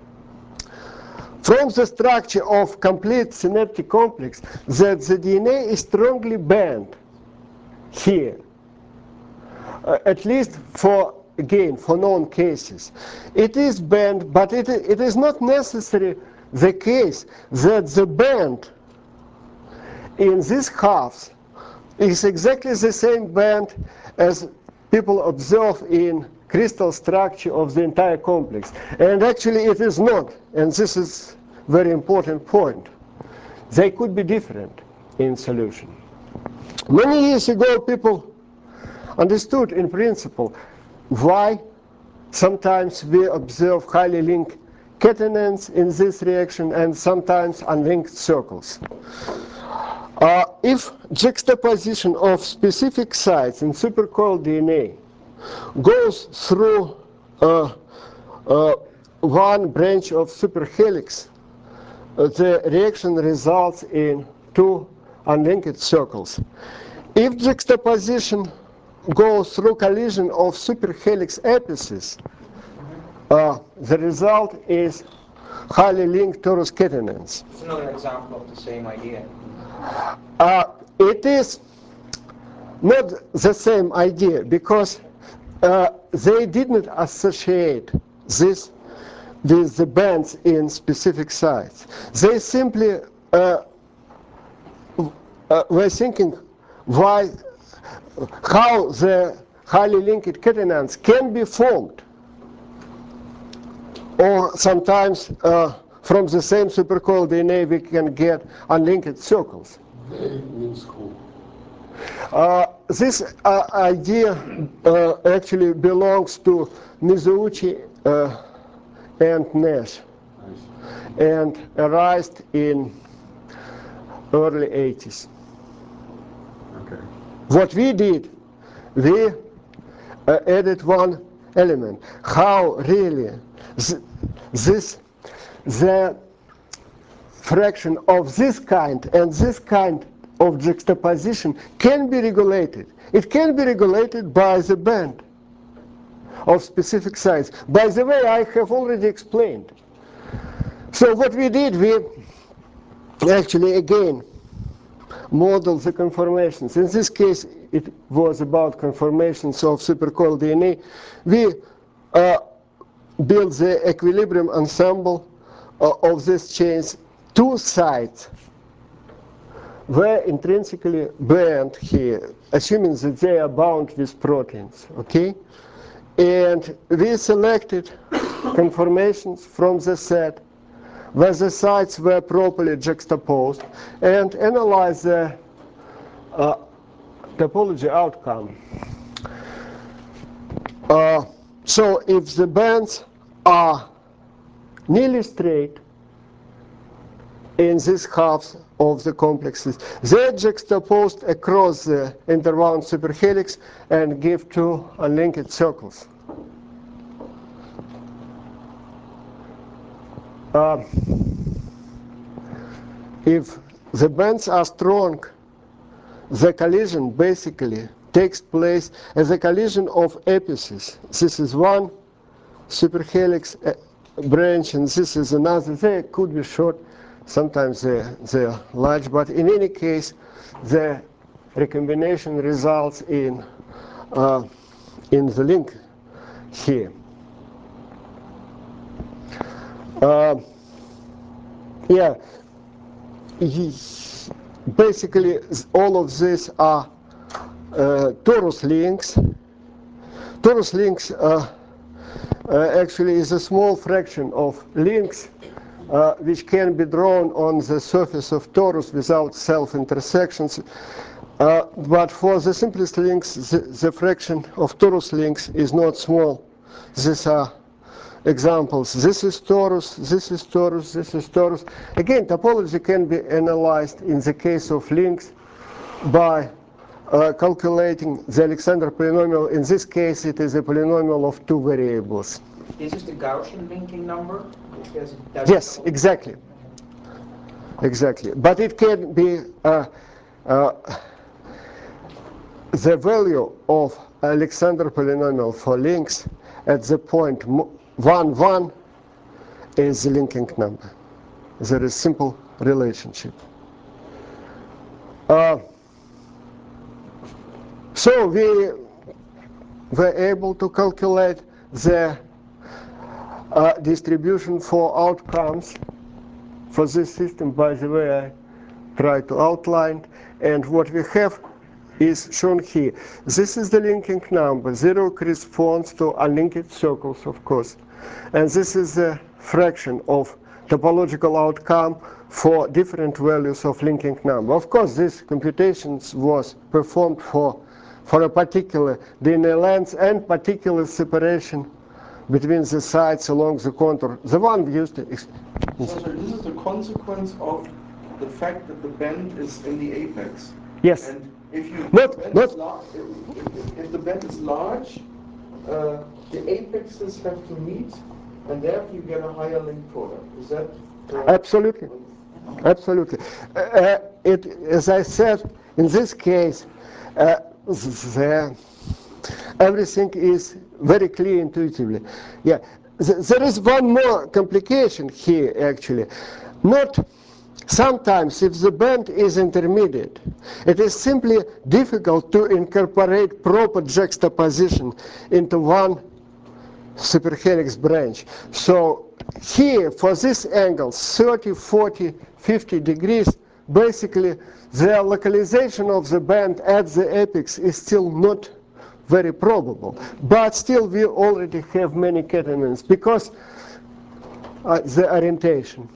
from the structure of complete synaptic complex that the D N A is strongly bound here, uh, at least for, again, for known cases. It is bound, but it, it is not necessary the case that the band in these halves is exactly the same band as people observe in crystal structure of the entire complex. And actually it is not, and this is a very important point. They could be different in solution. Many years ago people understood in principle why sometimes we observe highly linked catenans in this reaction and sometimes unlinked circles. Uh, if juxtaposition of specific sites in supercoiled D N A goes through uh, uh, one branch of superhelix, uh, the reaction results in two unlinked circles. If juxtaposition goes through collision of superhelix apices, Uh, the result is highly linked torus catenans. It's another example of the same idea. Uh, it is not the same idea because uh, they didn't associate this with the bands in specific sites. They simply uh, uh, were thinking why, how the highly linked catenans can be formed, or sometimes uh, from the same supercoiled D N A we can get unlinked circles. Uh, this uh, idea uh, actually belongs to Mizouchi uh, and Nash, and arose in early eighties. Okay. What we did, we uh, added one element. How really th this, the fraction of this kind and this kind of juxtaposition can be regulated. It can be regulated by the band of specific size. By the way, I have already explained. So what we did, we actually again modeled the conformations. In this case, it was about conformations of supercoiled D N A. We uh, built the equilibrium ensemble uh, of these chains. Two sides were intrinsically bound here, assuming that they are bound with proteins, okay? And we selected conformations from the set where the sites were properly juxtaposed and analyzed the uh, topology outcome. Uh, so if the bands are nearly straight in these halves of the complexes, they're juxtaposed across the interwound superhelix and give two unlinked circles. Uh, if the bands are strong, the collision basically takes place as a collision of apices. This is one superhelix uh, branch and this is another. They could be short, sometimes they're, they're large, but in any case the recombination results in uh, in the link here. Uh, yeah, basically all of these are uh, torus links. Torus links uh, uh, actually is a small fraction of links uh, which can be drawn on the surface of torus without self-intersections. Uh, but for the simplest links, the, the fraction of torus links is not small. These are examples. This is torus, this is torus, this is torus. Again, topology can be analyzed in the case of links by uh, calculating the Alexander polynomial. In this case, it is a polynomial of two variables. This is the Gaussian linking number? Because it does Yes, exactly. Exactly. But it can be uh, uh, the value of Alexander polynomial for links at the point one, one is the linking number. There is simple relationship. Uh, so we were able to calculate the uh, distribution for outcomes for this system, by the way I try to outline, and what we have is shown here. This is the linking number. Zero corresponds to unlinked circles, of course. And this is the fraction of topological outcome for different values of linking number. Of course, this computations was performed for, for a particular D N A length and particular separation between the sides along the contour. The one used to... So, sir, this is a consequence of the fact that the bend is in the apex. Yes. And if you Not, the bend not, is lar- if, if, if the bend is large, uh, the apexes have to meet, and therefore you get a higher link product. Is that correct? Absolutely. Absolutely. Uh, it, as I said, in this case, uh, the, everything is very clear intuitively. Yeah. Th there is one more complication here, actually. Not sometimes, if the band is intermediate, it is simply difficult to incorporate proper juxtaposition into one superhelix branch. So here, for this angle, thirty, forty, fifty degrees, basically the localization of the band at the apex is still not very probable. But still, we already have many catenons because uh, the orientation.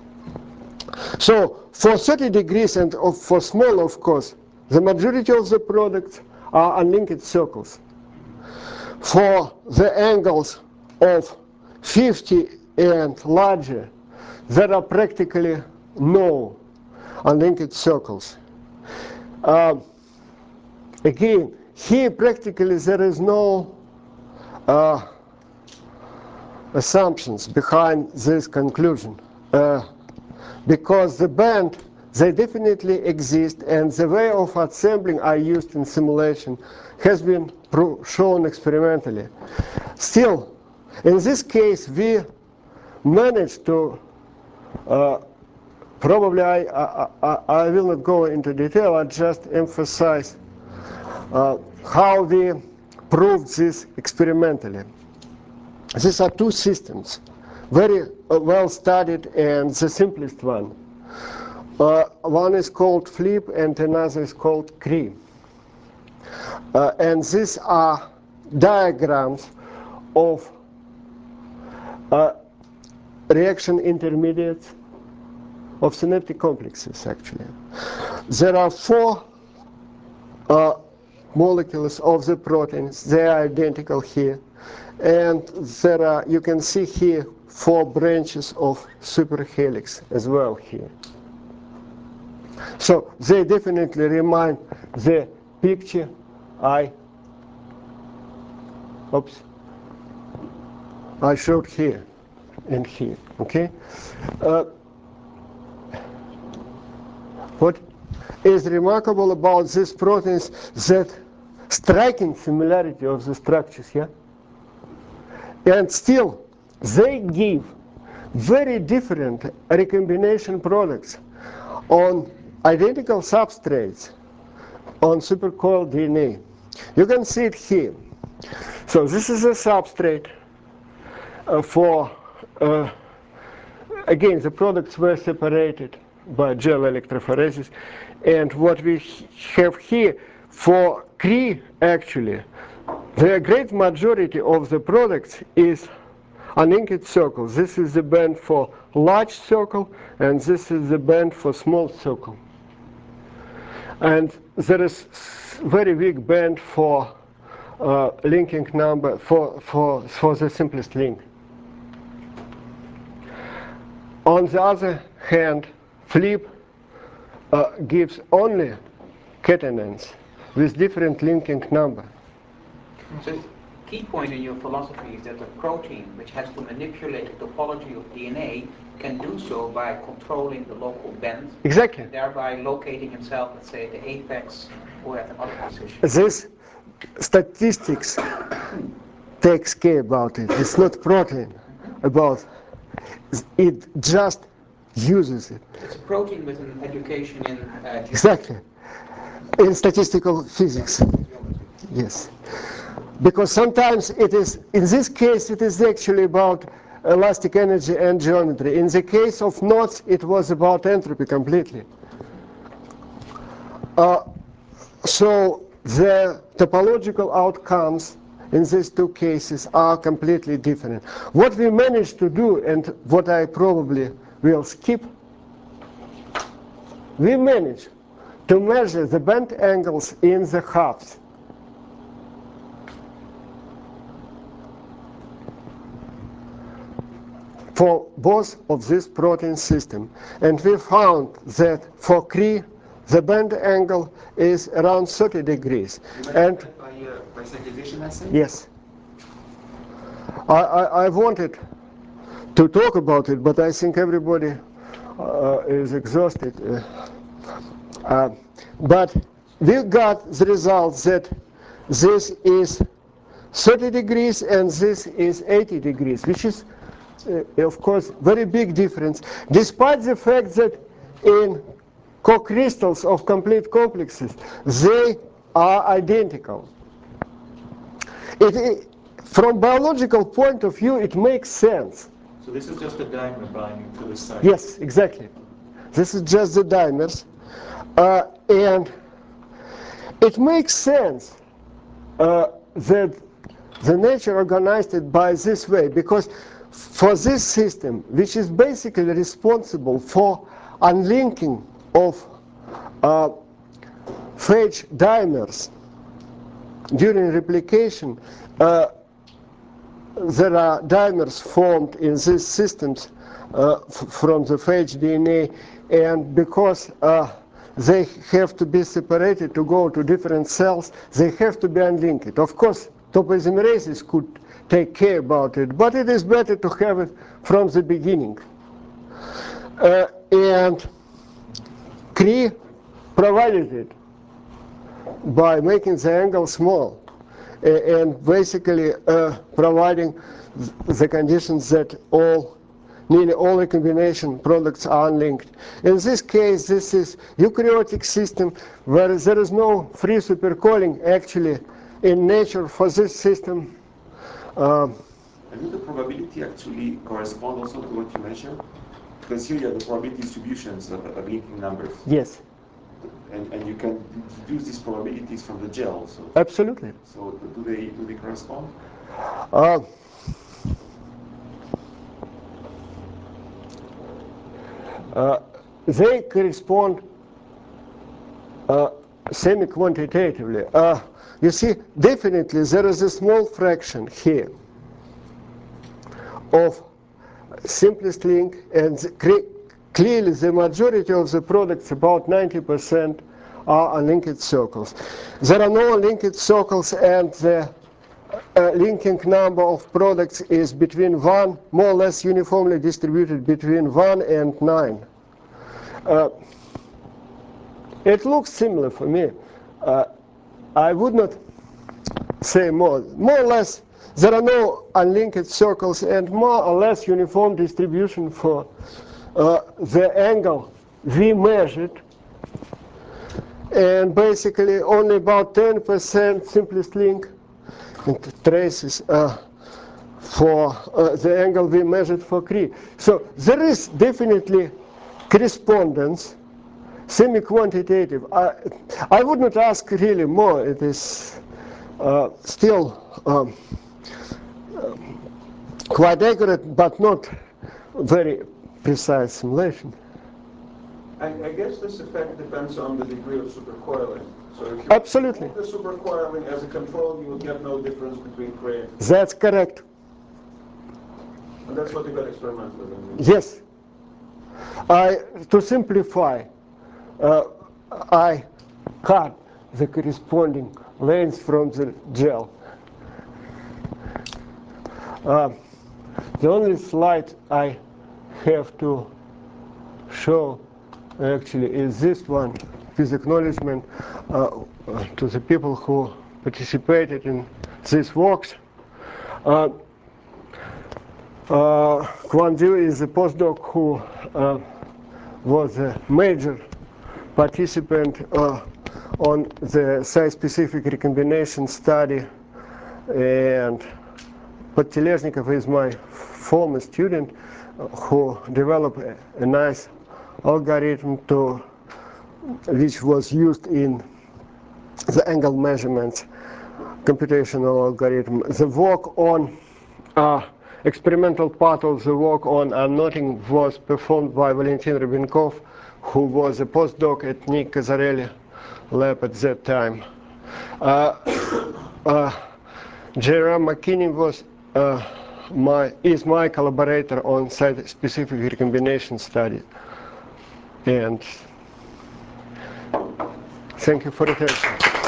So for thirty degrees and of, for small, of course, the majority of the products are unlinked circles. For the angles of fifty and larger, there are practically no unlinked circles. Uh, again, here practically there is no uh, assumptions behind this conclusion. Uh, because the band, they definitely exist, and the way of assembling I used in simulation has been shown experimentally. Still, in this case, we managed to, uh, probably I, I, I, I will not go into detail, I just emphasize uh, how we proved this experimentally. These are two systems, very uh, well studied, and the simplest one. Uh, one is called FLIP and another is called CREE. Uh, and these are diagrams of uh, reaction intermediates of synaptic complexes, actually. There are four uh, molecules of the proteins. They are identical here. And there are, you can see here, four branches of superhelix as well here. So they definitely remind the picture I, oops, I showed here and here, okay? Uh, what is remarkable about these proteins that striking similarity of the structures, yeah? And still, they give very different recombination products on identical substrates on supercoiled D N A. You can see it here. So this is a substrate uh, for, uh, again, the products were separated by gel electrophoresis. And what we have here for Cree, actually, the great majority of the products is unlinked circles. This is the band for large circle, and this is the band for small circle. And there is very weak band for uh, linking number for, for, for the simplest link. On the other hand, flip uh, gives only catenans with different linking number. So the key point in your philosophy is that a protein which has to manipulate the topology of D N A can do so by controlling the local bend. Exactly. Thereby locating itself, let's say, at the apex or at another position. This statistics takes care about it. It's not protein about it, just uses it. It's a protein with an education in uh, geometry. Exactly. In statistical physics. Yes. Because sometimes it is, in this case, it is actually about elastic energy and geometry. In the case of knots, it was about entropy completely. Uh, so the topological outcomes in these two cases are completely different. What we managed to do, and what I probably will skip, we managed to measure the bend angles in the halves. For both of this protein system. And we found that for Cree, the bend angle is around thirty degrees. And by, uh, by synchronization assay? yes. I, I, I wanted to talk about it, but I think everybody uh, is exhausted. Uh, uh, but we got the result that this is thirty degrees and this is eighty degrees, which is Uh, of course, very big difference, despite the fact that in co-crystals of complete complexes, they are identical. It, it, from biological point of view, it makes sense. So this is just a dimer binding to the site? Yes, exactly. This is just the dimers. Uh, and it makes sense uh, that the nature organized it by this way, because for this system, which is basically responsible for unlinking of uh, phage dimers during replication, uh, there are dimers formed in these systems uh, from the phage D N A, and because uh, they have to be separated to go to different cells, they have to be unlinked. Of course, topoisomerases could take care about it, but it is better to have it from the beginning. Uh, and Cree provided it by making the angle small uh, and basically uh, providing the conditions that all, nearly all recombination products are unlinked. In this case, this is eukaryotic system where there is no free supercalling actually in nature for this system. Uh, and would the probability actually correspond also to what you mentioned? Because here you have the probability distributions of, of linking numbers. Yes. And, and you can deduce these probabilities from the gel. So, absolutely. So do they do they correspond? Uh, uh, they correspond uh, semi-quantitatively. Uh, you see, definitely there is a small fraction here of simplest link, and the, clearly the majority of the products, about ninety percent, are unlinked circles. There are no unlinked circles, and the uh, linking number of products is between one, more or less uniformly distributed between one and nine. Uh, it looks similar for me. Uh, I would not say more. More or less, there are no unlinked circles and more or less uniform distribution for uh, the angle we measured. And basically only about ten percent simplest link and traces uh, for uh, the angle we measured for Cree. So there is definitely correspondence, semi-quantitative. I, I would not ask really more. It is uh, still um, uh, quite accurate, but not very precise simulation. I, I guess this effect depends on the degree of supercoiling. So if you Absolutely. remove the supercoiling as a control, you will get no difference between Cray and That's correct. And that's what you got experimentally. Yes. I, to simplify, uh, I cut the corresponding length from the gel. Uh, the only slide I have to show actually is this one, with acknowledgement uh, to the people who participated in these works. Uh, uh, Quan Dieu is a postdoc who uh, was a major participant uh, on the site-specific recombination study, and Podtelezhnikov is my former student uh, who developed a, a nice algorithm to which was used in the angle measurements computational algorithm. The work on uh, experimental part of the work on unknotting was performed by Valentin Rybenkov, who was a postdoc at Nick Casarelli lab at that time. Uh, uh, Jerome McKinney was uh, my is my collaborator on site-specific recombination study. And thank you for attention.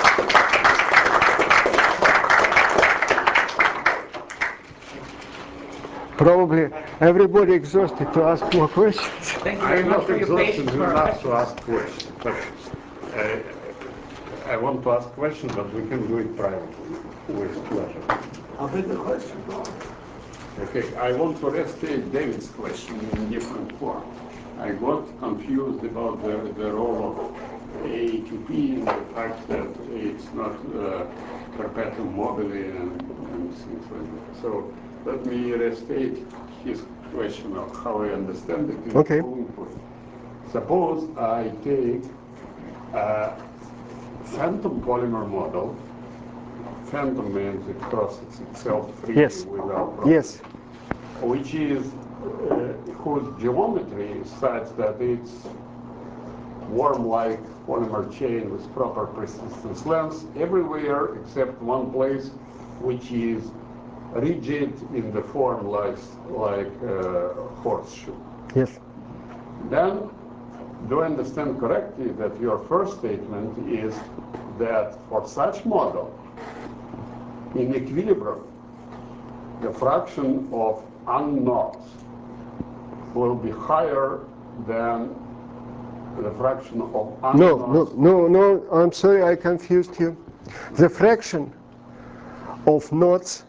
Probably everybody exhausted to ask more questions. Thank you very I'm much not for your patience enough to ask questions, but uh, I want to ask questions, but we can do it privately with pleasure. I'll take the question. Okay, I want to restate David's question in different form. I got confused about the, the role of A Q P and the fact that it's not uh, perpetuum mobile and, and things like that. So let me restate his question of how I understand it in okay. the following point. Suppose I take a phantom polymer model. Phantom means it crosses itself freely yes. without problem. Yes. Which is uh, whose geometry is such that it's worm-like polymer chain with proper persistence lengths everywhere except one place, which is rigid in the form like like uh, horseshoe. Yes. Then, do I understand correctly that your first statement is that for such model, in equilibrium, the fraction of unknots will be higher than the fraction of unknots? No, no, no, no, I'm sorry, I confused you. The fraction of knots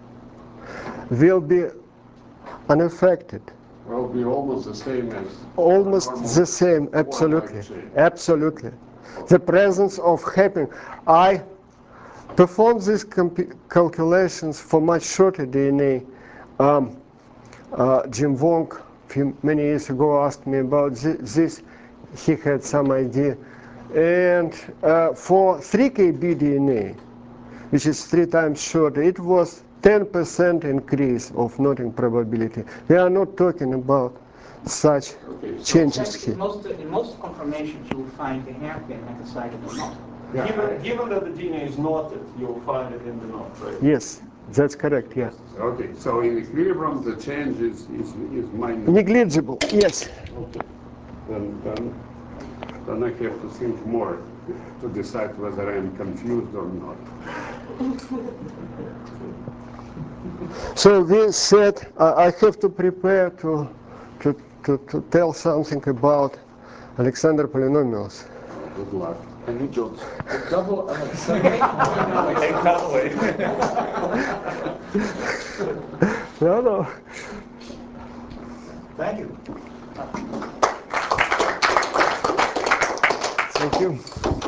will be unaffected. Will be almost the same as almost the same, absolutely, absolutely. The presence of happen. I performed these calculations for much shorter D N A. Um, uh, Jim Wong, few, many years ago, asked me about this. He had some idea. And uh, for three K B D N A, which is three times shorter, it was ten percent increase of knotting probability. We are not talking about such okay, changes so here. In most, in most conformations, you will find the hairpin at the side of the knot. Yeah. Given, given that the D N A is knotted, you'll find it in the knot, right? Yes, that's correct, yeah. Okay, so in equilibrium, the change is, is, is minor. Negligible, yes. Okay, then, then, then I have to think more to decide whether I'm confused or not. So we said uh, I have to prepare to, to, to, to tell something about Alexander polynomials. Good luck. And you don't. The double Alexander No, no. Thank you. Thank you.